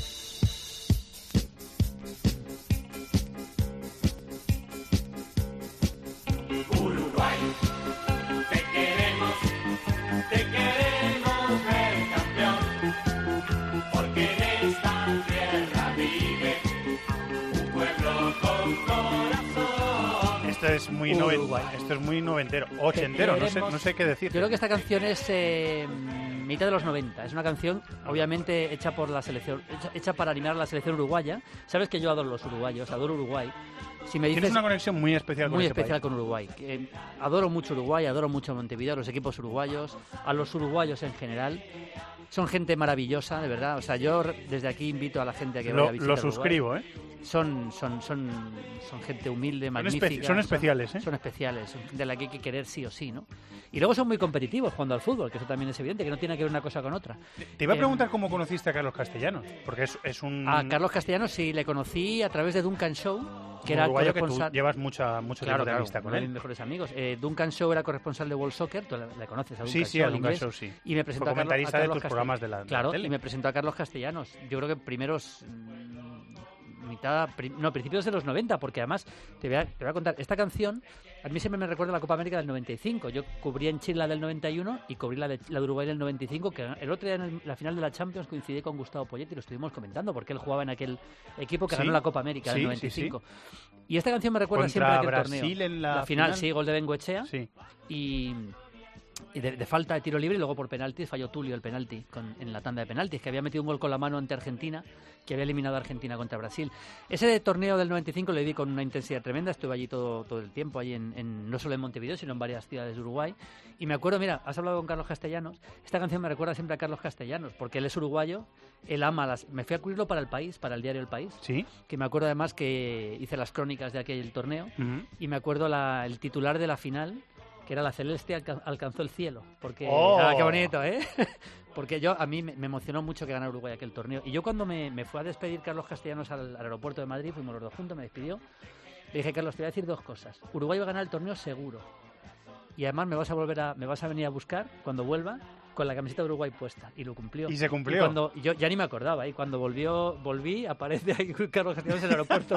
Speaker 4: Uruguay. Te queremos ver campeón.
Speaker 5: es muy
Speaker 6: Uruguay.
Speaker 5: esto es muy noventero, ochentero, no sé qué decir.
Speaker 6: Yo creo que esta canción es mitad de los 90. Es una canción, obviamente, hecha por la selección, hecha para animar a la selección uruguaya. Sabes que yo adoro los uruguayos, adoro Uruguay. Si me dices,
Speaker 5: tienes una conexión muy especial con
Speaker 6: muy
Speaker 5: ese
Speaker 6: especial
Speaker 5: país.
Speaker 6: con Uruguay. Adoro mucho Uruguay, adoro mucho Montevideo, los equipos uruguayos, a los uruguayos en general. Son gente maravillosa, de verdad. O sea, yo desde aquí invito a la gente a que vaya a visitar
Speaker 5: Lo suscribo,
Speaker 6: Uruguay. Son gente humilde, magnífica.
Speaker 5: Son especiales, ¿eh?
Speaker 6: Son especiales, son gente a la que hay que querer sí o sí, ¿no? Y luego son muy competitivos jugando al fútbol, que eso también es evidente, que no tiene que ver una cosa con otra.
Speaker 5: Te iba a preguntar cómo conociste a Carlos Castellanos, porque es un...
Speaker 6: A Carlos Castellanos sí, le conocí a través de Duncan Show, que era
Speaker 5: uruguayo que tú
Speaker 6: corresponsal...
Speaker 5: llevas mucho tiempo de amistad con
Speaker 6: uno de
Speaker 5: él.
Speaker 6: mis mejores amigos. Duncan Show era corresponsal de World Soccer, tú le conoces a Duncan Show.
Speaker 5: Sí, a Duncan
Speaker 6: inglés,
Speaker 5: Show, sí.
Speaker 6: Y me presentó
Speaker 5: Fue comentarista de tus
Speaker 6: Castellanos.
Speaker 5: programas de la
Speaker 6: Claro,
Speaker 5: tele.
Speaker 6: y me presentó a Carlos Castellanos. Yo creo que principios de los 90, porque además te voy a contar, esta canción a mí siempre me recuerda a la Copa América del 95. Yo cubrí en Chile la del 91 y cubrí la de Uruguay del 95, que el otro día en la final de la Champions coincidí con Gustavo Poyet y lo estuvimos comentando, porque él jugaba en aquel equipo que ganó la Copa América del 95. Sí. Y esta canción me recuerda siempre a aquel
Speaker 5: Brasil
Speaker 6: torneo.
Speaker 5: En la
Speaker 6: final, sí, gol de Bengoechea.
Speaker 5: Sí.
Speaker 6: Y de falta de tiro libre, y luego por penaltis falló Tulio el penalti en la tanda de penaltis, que había metido un gol con la mano ante Argentina, que había eliminado a Argentina contra Brasil. Ese torneo del 95 lo viví con una intensidad tremenda, estuve allí todo el tiempo, allí no solo en Montevideo, sino en varias ciudades de Uruguay. Y me acuerdo, mira, has hablado con Carlos Castellanos, esta canción me recuerda siempre a Carlos Castellanos, porque él es uruguayo, él ama me fui a cubrirlo para El País, para el diario El País,
Speaker 5: ¿sí?
Speaker 6: Que me acuerdo además que hice las crónicas de aquel torneo, y me acuerdo el titular de la final, que era la celeste alcanzó el cielo, porque qué bonito, ¿eh? Porque a mí me emocionó mucho que ganara Uruguay aquel torneo. Y yo cuando me fue a despedir Carlos Castellanos al aeropuerto de Madrid, fuimos los dos juntos, me despidió, le dije: Carlos, te voy a decir dos cosas. Uruguay va a ganar el torneo seguro. Y además me vas a venir a buscar cuando vuelva con la camiseta de Uruguay puesta. Y lo cumplió.
Speaker 5: Y se cumplió.
Speaker 6: Y cuando yo ya ni me acordaba, y cuando volví, aparece ahí Carlos Castellanos en el aeropuerto.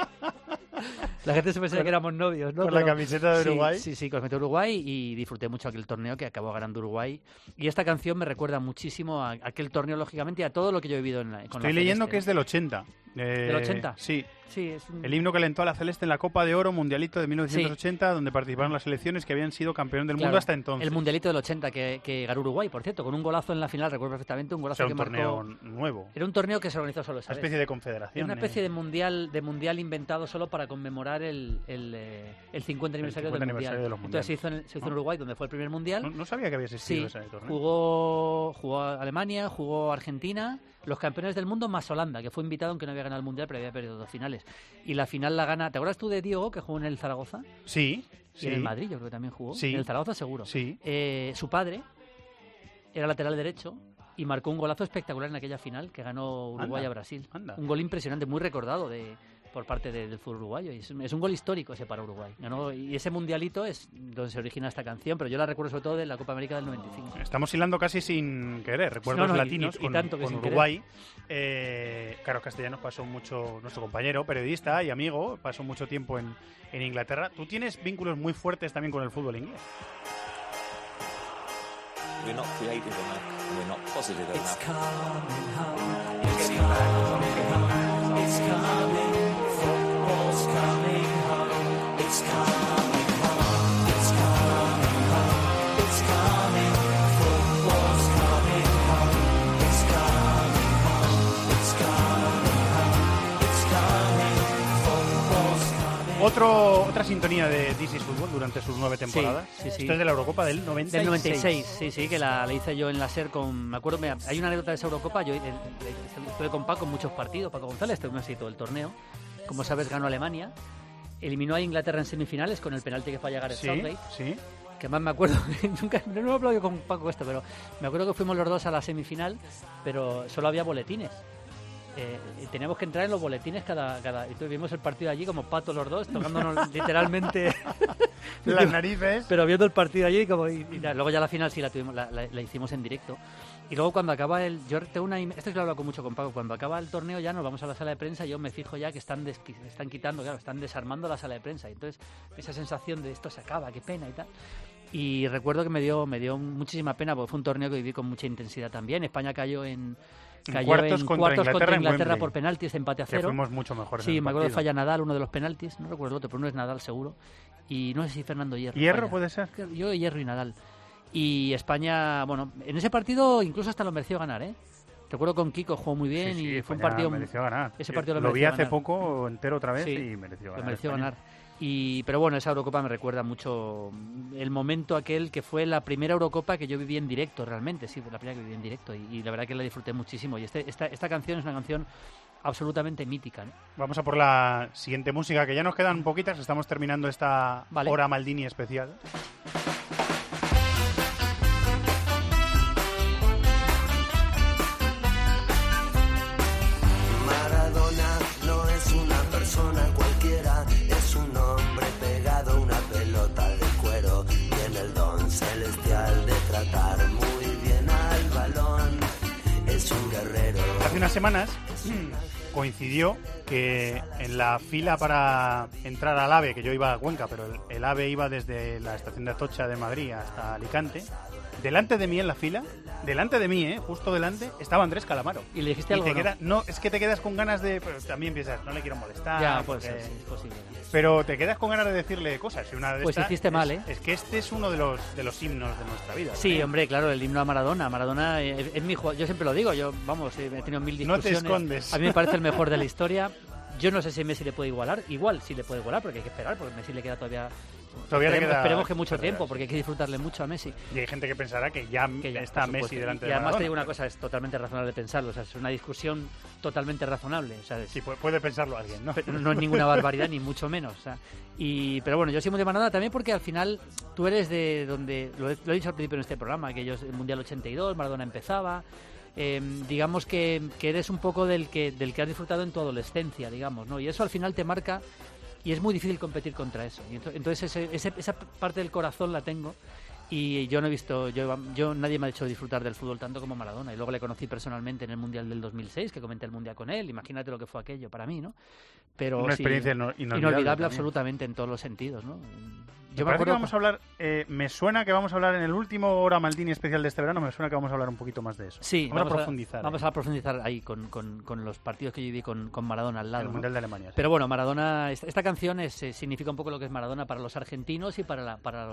Speaker 6: La gente se pensaba que éramos novios, ¿no?
Speaker 5: Con la camiseta de Uruguay.
Speaker 6: Sí, con la camiseta de Uruguay, y disfruté mucho aquel torneo que acabó ganando Uruguay. Y esta canción me recuerda muchísimo a aquel torneo, lógicamente, y a todo lo que yo he vivido con la
Speaker 5: Estoy leyendo
Speaker 6: Celeste,
Speaker 5: que es del 80.
Speaker 6: ¿Del 80?
Speaker 5: Sí.
Speaker 6: Sí,
Speaker 5: El himno que alentó a la Celeste en la Copa de Oro Mundialito de 1980, donde participaron las selecciones que habían sido campeón del mundo hasta entonces.
Speaker 6: El Mundialito del 80 que ganó Uruguay, por cierto, con un golazo en la final, recuerdo perfectamente, un golazo que marcó.
Speaker 5: Era un torneo nuevo.
Speaker 6: Era un torneo que se organizó solo esa
Speaker 5: vez. Una especie de confederación.
Speaker 6: Era una especie de mundial inventado solo para conmemorar el 50 aniversario del Mundial. Entonces se hizo en Uruguay, donde fue el primer Mundial.
Speaker 5: No sabía que había existido ese torneo.
Speaker 6: Jugó Alemania, jugó Argentina, los campeones del mundo más Holanda, que fue invitado aunque no había ganado el Mundial, pero había perdido 2 finales. Y la final la gana... ¿Te acuerdas tú de Diego, que jugó en el Zaragoza?
Speaker 5: Sí.
Speaker 6: Y en el Madrid, yo creo que también jugó.
Speaker 5: Sí.
Speaker 6: En el Zaragoza seguro.
Speaker 5: Sí.
Speaker 6: Su padre era lateral derecho y marcó un golazo espectacular en aquella final que ganó Uruguay a Brasil. Un gol impresionante, muy recordado por parte del fútbol uruguayo. Y es un gol histórico ese para Uruguay. Y ese mundialito es donde se origina esta canción, pero yo la recuerdo sobre todo de la Copa América del 95.
Speaker 5: Estamos hilando casi sin querer, recuerdos latinos
Speaker 6: y tanto que
Speaker 5: con Uruguay. Carlos Castellanos pasó mucho, nuestro compañero, periodista y amigo, pasó mucho tiempo en Inglaterra. Tú tienes vínculos muy fuertes también con el fútbol inglés.
Speaker 15: We're not creative enough. We're not positive enough.
Speaker 7: It's coming home. It's coming home. It's coming. Football's coming home. It's coming home. It's coming home. It's coming. Football's coming home. It's coming home. It's coming home. It's coming. Football's coming.
Speaker 5: Otra sintonía de This is Football durante sus 9 temporadas.
Speaker 6: Sí.
Speaker 5: Esto es de la Eurocopa del 96.
Speaker 6: Del 96, sí, que la hice yo en la SER con... Me acuerdo, hay una anécdota de esa Eurocopa, yo estuve con Paco en muchos partidos, Paco González, estuvimos así todo el torneo. Como sabes, ganó Alemania, eliminó a Inglaterra en semifinales con el penalti que falla Gareth Southgate.
Speaker 5: Sí.
Speaker 6: Que más me acuerdo, no he hablado yo con Paco esto, pero me acuerdo que fuimos los dos a la semifinal, pero solo había boletines. Teníamos que entrar en los boletines cada y vimos el partido allí como patos los dos, tocándonos literalmente
Speaker 5: las narices,
Speaker 6: pero viendo el partido allí luego ya la final sí la hicimos en directo. Y luego cuando acaba yo tengo esto lo he hablado mucho con Paco, cuando acaba el torneo ya nos vamos a la sala de prensa y yo me fijo ya que están quitando, claro, están desarmando la sala de prensa, y entonces esa sensación de esto se acaba, qué pena y tal. Y recuerdo que me dio muchísima pena porque fue un torneo que viví con mucha intensidad también. España cayó en cuartos contra Inglaterra por penaltis, empate a 0.
Speaker 5: Que fuimos mucho mejores.
Speaker 6: Sí, me acuerdo que falla Nadal, uno de los penaltis, no recuerdo el otro, pero uno es Nadal seguro. y no sé si Fernando Hierro.
Speaker 5: ¿Hierro
Speaker 6: Vaya.
Speaker 5: puede ser?
Speaker 6: Yo Hierro y Nadal. Y España, bueno, en ese partido incluso hasta lo mereció ganar, ¿eh? Recuerdo con Kiko, jugó muy bien
Speaker 5: Sí,
Speaker 6: y fue un
Speaker 5: España
Speaker 6: partido...
Speaker 5: mereció ganar.
Speaker 6: Ese partido
Speaker 5: lo vi
Speaker 6: mereció
Speaker 5: hace
Speaker 6: ganar.
Speaker 5: poco entero otra vez
Speaker 6: Sí,
Speaker 5: y mereció ganar.
Speaker 6: lo mereció
Speaker 5: España.
Speaker 6: ganar. Pero bueno, esa Eurocopa me recuerda mucho el momento aquel que fue la primera Eurocopa que yo viví en directo realmente, sí, fue la primera que viví en directo y la verdad que la disfruté muchísimo. Y esta canción es una canción absolutamente mítica, ¿no?
Speaker 5: Vamos a por la siguiente música, que ya nos quedan poquitas, estamos terminando esta
Speaker 6: Vale.
Speaker 5: hora Maldini especial.
Speaker 16: Maradona no es una persona cualquiera, es un hombre pegado a una pelota de cuero. Tiene el don celestial de tratar muy bien al balón, es un guerrero.
Speaker 5: Hace unas semanas coincidió que en la fila para entrar al AVE, que yo iba a Cuenca, pero el AVE iba desde la estación de Atocha de Madrid hasta Alicante, delante de mí en la fila, delante de mí, justo delante, estaba Andrés Calamaro.
Speaker 6: ¿Y le dijiste algo?
Speaker 5: No, es que te quedas con ganas de... Pero también piensas, no le quiero molestar.
Speaker 6: Ya, puede
Speaker 5: porque-
Speaker 6: ser, sí, es posible.
Speaker 5: Pero te quedas con ganas de decirle cosas. Y una de
Speaker 6: Pues
Speaker 5: estas
Speaker 6: hiciste mal,
Speaker 5: es, es que este es uno de los himnos de nuestra vida.
Speaker 6: Sí,
Speaker 5: ¿no?
Speaker 6: hombre, claro, el himno a Maradona. Maradona es mi jugador. Yo siempre lo digo, he tenido mil
Speaker 5: No te
Speaker 6: discusiones.
Speaker 5: escondes.
Speaker 6: A mí me parece el mejor de la historia. Yo no sé si Messi le puede igualar. Igual sí le puede igualar, porque hay que esperar, porque a Messi le queda todavía...
Speaker 5: Todavía le
Speaker 6: esperemos,
Speaker 5: queda-
Speaker 6: esperemos que mucho
Speaker 5: todavía,
Speaker 6: tiempo, porque hay que disfrutarle mucho a Messi.
Speaker 5: Y hay gente que pensará que ya está
Speaker 6: por
Speaker 5: Messi
Speaker 6: supuesto.
Speaker 5: delante
Speaker 6: Y
Speaker 5: de
Speaker 6: además
Speaker 5: Maradona.
Speaker 6: te digo una cosa, es totalmente razonable pensarlo. O sea, es una discusión totalmente razonable. O sea,
Speaker 5: Sí, puede pensarlo alguien, ¿no?
Speaker 6: Pero no es ninguna barbaridad, ni mucho menos. O sea, pero bueno, yo soy muy de Maradona también porque al final tú eres de donde, lo he dicho al principio en este programa, que el Mundial 82, Maradona empezaba. Digamos que eres un poco del que has disfrutado en tu adolescencia, digamos, ¿no? Y eso al final te marca y es muy difícil competir contra eso. Y entonces esa parte del corazón la tengo. Y yo no he visto, nadie me ha hecho disfrutar del fútbol tanto como Maradona. Y luego le conocí personalmente en el Mundial del 2006, que comenté el Mundial con él. Imagínate lo que fue aquello para mí, ¿no? Pero
Speaker 5: Una
Speaker 6: sí,
Speaker 5: experiencia inolvidable también.
Speaker 6: absolutamente en todos los sentidos, ¿no?
Speaker 5: Me parece que vamos a hablar, me suena que vamos a hablar en el último Hora Maldini especial de este verano, me suena que vamos a hablar un poquito más de eso.
Speaker 6: Sí,
Speaker 5: vamos a profundizar.
Speaker 6: Vamos a profundizar ahí con los partidos que yo viví con Maradona al lado.
Speaker 5: El
Speaker 6: ¿no?
Speaker 5: Mundial de Alemania. Sí.
Speaker 6: Pero bueno, Maradona, esta canción significa un poco lo que es Maradona para los argentinos y para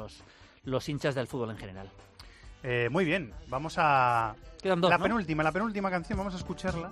Speaker 6: los hinchas del fútbol en general.
Speaker 5: Muy bien, vamos a...
Speaker 6: Quedan dos,
Speaker 5: la
Speaker 6: ¿no?
Speaker 5: penúltima canción, vamos a escucharla.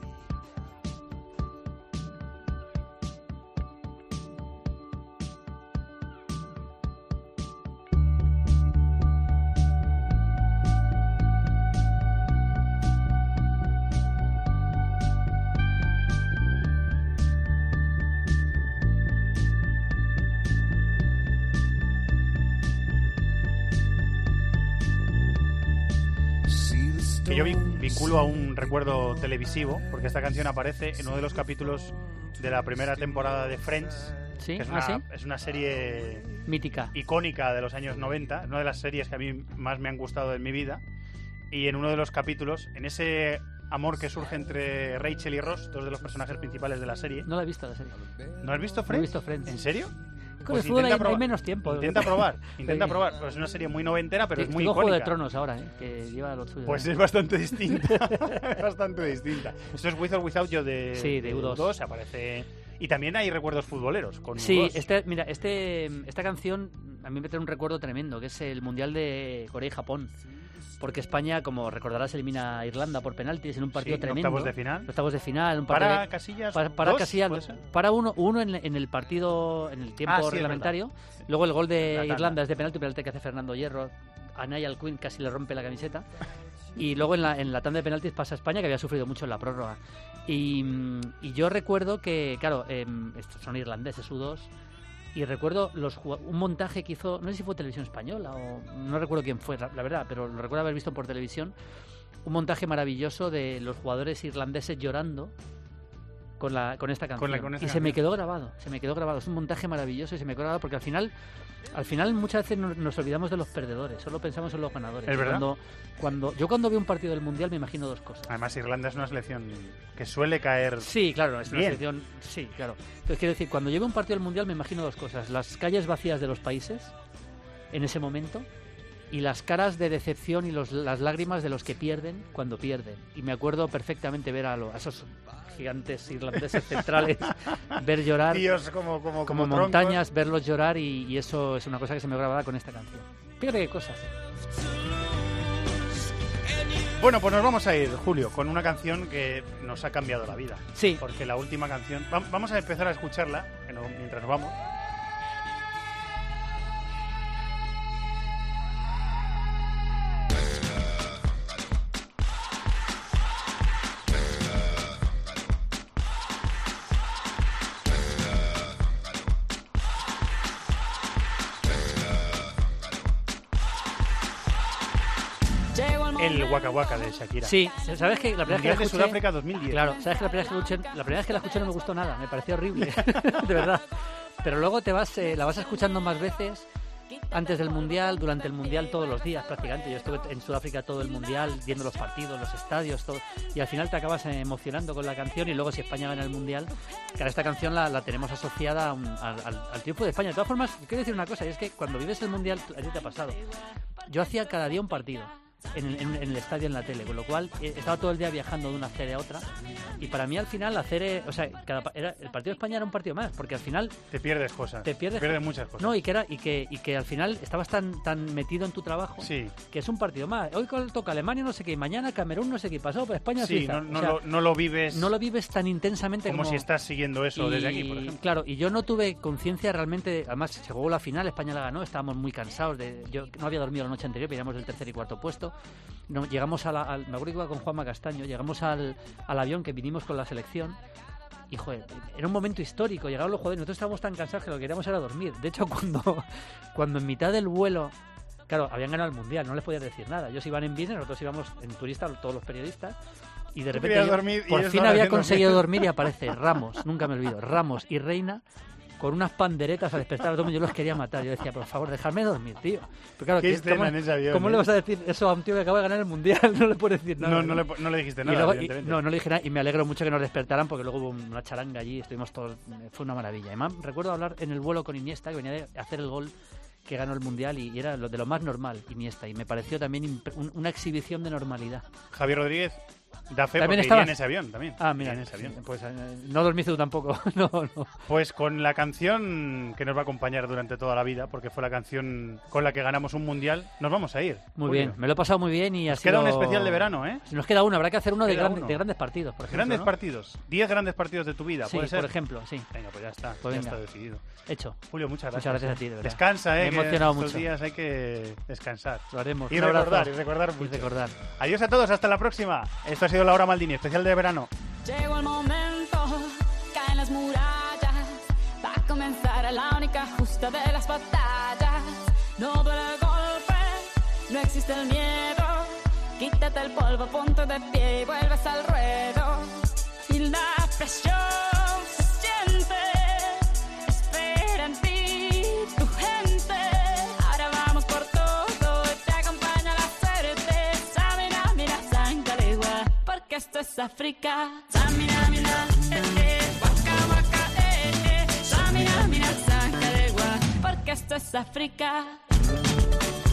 Speaker 5: Que yo vinculo a un recuerdo televisivo, porque esta canción aparece en uno de los capítulos de la primera temporada de Friends.
Speaker 6: ¿Sí?
Speaker 5: Que es,
Speaker 6: ¿Ah, sí?
Speaker 5: es una serie
Speaker 6: mítica,
Speaker 5: icónica de los años 90, es una de las series que a mí más me han gustado en mi vida. Y en uno de los capítulos, en ese amor que surge entre Rachel y Ross, dos de los personajes principales de la serie.
Speaker 6: No la he visto la serie.
Speaker 5: ¿No has visto
Speaker 6: No he
Speaker 5: Friends?
Speaker 6: visto Friends.
Speaker 5: ¿En serio?
Speaker 6: Con el fútbol hay menos tiempo.
Speaker 5: Intenta probar.
Speaker 6: Sí.
Speaker 5: Pues es una serie muy noventera, pero es muy
Speaker 6: Juego
Speaker 5: icónica.
Speaker 6: de Tronos ahora, que lleva lo suyo.
Speaker 5: Pues es bastante distinta. Es bastante distinta. Esto es With or Without You de U2. Aparece... Y también hay recuerdos futboleros con
Speaker 6: Sí,
Speaker 5: U2.
Speaker 6: esta canción a mí me trae un recuerdo tremendo, que es el Mundial de Corea y Japón. Porque España, como recordarás, elimina a Irlanda por penaltis en un partido
Speaker 5: Sí,
Speaker 6: tremendo.
Speaker 5: octavos de final.
Speaker 6: Octavos de final. Un
Speaker 5: ¿Para
Speaker 6: partido
Speaker 5: Casillas
Speaker 6: para
Speaker 5: dos,
Speaker 6: Casillas,
Speaker 5: puede ser?
Speaker 6: para uno en el partido, en el tiempo
Speaker 5: Ah, sí, es
Speaker 6: reglamentario. Luego el gol de
Speaker 5: La tanda.
Speaker 6: Irlanda es de penalti que hace Fernando Hierro. A Niall Quinn casi le rompe la camiseta. Y luego en la tanda de penaltis pasa a España, que había sufrido mucho en la prórroga. Y yo recuerdo que, claro, estos son irlandeses, U2. Y recuerdo un montaje que hizo, no sé si fue Televisión Española o no recuerdo quién fue, la verdad, pero lo recuerdo haber visto por televisión, un montaje maravilloso de los jugadores irlandeses llorando con esta canción. Y se me quedó grabado, es un montaje maravilloso y se me quedó grabado porque al final muchas veces nos olvidamos de los perdedores, solo pensamos en los ganadores.
Speaker 5: ¿Es verdad?
Speaker 6: Yo cuando veo un partido del Mundial me imagino dos cosas.
Speaker 5: Además, Irlanda es una selección que suele caer.
Speaker 6: Sí, claro, es una
Speaker 5: bien.
Speaker 6: selección. Sí, claro. Entonces, quiero decir, cuando yo veo un partido del Mundial me imagino dos cosas: las calles vacías de los países en ese momento y las caras de decepción y las lágrimas de los que pierden cuando pierden. Y me acuerdo perfectamente ver a esos gigantes irlandeses centrales ver llorar,
Speaker 5: tíos como
Speaker 6: montañas, verlos llorar, y eso es una cosa que se me grababa con esta canción. Fíjate qué cosas.
Speaker 5: Bueno, pues nos vamos a ir, Julio, con una canción que nos ha cambiado la vida.
Speaker 6: Sí.
Speaker 5: Porque la última canción... Vamos a empezar a escucharla mientras nos vamos. El Waka Waka de Shakira.
Speaker 6: Sí, ¿sabes que la primera vez que la escuché,
Speaker 5: de Sudáfrica 2010?
Speaker 6: Claro, ¿sabes que la primera vez que la escuché no me gustó nada? Me pareció horrible, de verdad. Pero luego la vas escuchando más veces, antes del Mundial, durante el Mundial, todos los días prácticamente. Yo estuve en Sudáfrica todo el Mundial, viendo los partidos, los estadios, todo. Y al final te acabas emocionando con la canción, y luego si España gana el Mundial, claro, esta canción la tenemos asociada al triunfo de España. De todas formas, quiero decir una cosa, y es que cuando vives el Mundial, a ti te ha pasado. Yo hacía cada día un partido. En el estadio, en la tele, con lo cual estaba todo el día viajando de una serie a otra, y para mí al final el partido de España era un partido más, porque al final
Speaker 5: te pierdes cosas, te pierdes muchas cosas.
Speaker 6: No, y que al final estabas tan metido en tu trabajo,
Speaker 5: sí,
Speaker 6: que es un partido más. Hoy toca Alemania no sé qué, y mañana Camerún no sé qué, pasó por España,
Speaker 5: sí,
Speaker 6: Suiza.
Speaker 5: No lo vives
Speaker 6: tan intensamente
Speaker 5: como si estás siguiendo eso desde aquí, por ejemplo.
Speaker 6: Claro, y yo no tuve conciencia realmente. Además, se jugó la final, España la ganó, estábamos muy cansados yo no había dormido la noche anterior, pillamos el tercer y cuarto puesto. No, llegamos me acuerdo que iba con Juanma Castaño, llegamos al avión que vinimos con la selección, y joder, era un momento histórico. Llegaron los jugadores, nosotros estábamos tan cansados que lo que queríamos era dormir. De hecho, cuando en mitad del vuelo, claro, habían ganado el Mundial, no les podías decir nada. Ellos iban en business, nosotros íbamos en turista, todos los periodistas, y de repente por fin había conseguido dormir, y aparece Ramos, nunca me olvido, Ramos y Reina con unas panderetas al despertar a todo el mundo. Yo los quería matar. Yo decía, por favor, dejadme dormir, tío. Pero claro,
Speaker 5: ¿qué escena en ese avión?
Speaker 6: ¿Cómo le vas a decir eso a un tío que acaba de ganar el Mundial? No le puedes decir nada.
Speaker 5: No le dijiste nada,
Speaker 6: luego,
Speaker 5: evidentemente.
Speaker 6: No le dije nada, y me alegro mucho que nos despertaran, porque luego hubo una charanga allí, estuvimos todos... Fue una maravilla. Además, recuerdo hablar en el vuelo con Iniesta, que venía de hacer el gol que ganó el Mundial, y era de lo más normal, Iniesta, y me pareció también una exhibición de normalidad.
Speaker 5: Javier Rodríguez da fe
Speaker 6: porque
Speaker 5: iría en ese avión también.
Speaker 6: Ah, mira,
Speaker 5: en ese avión.
Speaker 6: Pues no dormiste tú tampoco. No.
Speaker 5: Pues con la canción que nos va a acompañar durante toda la vida, porque fue la canción con la que ganamos un Mundial, nos vamos a ir.
Speaker 6: Muy bien, me lo he pasado muy bien, y
Speaker 5: nos queda un especial de verano, ¿eh?
Speaker 6: Nos queda uno, habrá que hacer uno de grandes partidos, por ejemplo.
Speaker 5: Grandes
Speaker 6: ¿no?
Speaker 5: partidos, 10 grandes partidos de tu vida,
Speaker 6: sí,
Speaker 5: ¿puede ser?
Speaker 6: Por ejemplo, sí.
Speaker 5: Venga, pues ya está,
Speaker 6: pues
Speaker 5: ya está decidido.
Speaker 6: Hecho.
Speaker 5: Julio, muchas gracias.
Speaker 6: Muchas gracias a ti, de verdad.
Speaker 5: Descansa,
Speaker 6: me he emocionado
Speaker 5: estos
Speaker 6: mucho.
Speaker 5: días hay que descansar.
Speaker 6: Lo haremos.
Speaker 5: Y recordar mucho. Adiós a todos, hasta la próxima. Esto ha sido La Hora Maldini, especial de verano.
Speaker 14: Llegó el momento, caen las murallas, va a comenzar la única justa de las batallas. No duele el golpe, no existe el miedo, quítate el polvo, ponte de pie y vuelves al ruedo. Y la presión se siente, espera en ti tu gente. Ahora vamos por todo, te acompaña la suerte. Samina, mira, sangalegua, porque esto es África. Samina, mira, waka, waka, Samina, mira, sangalegua, porque esto es África.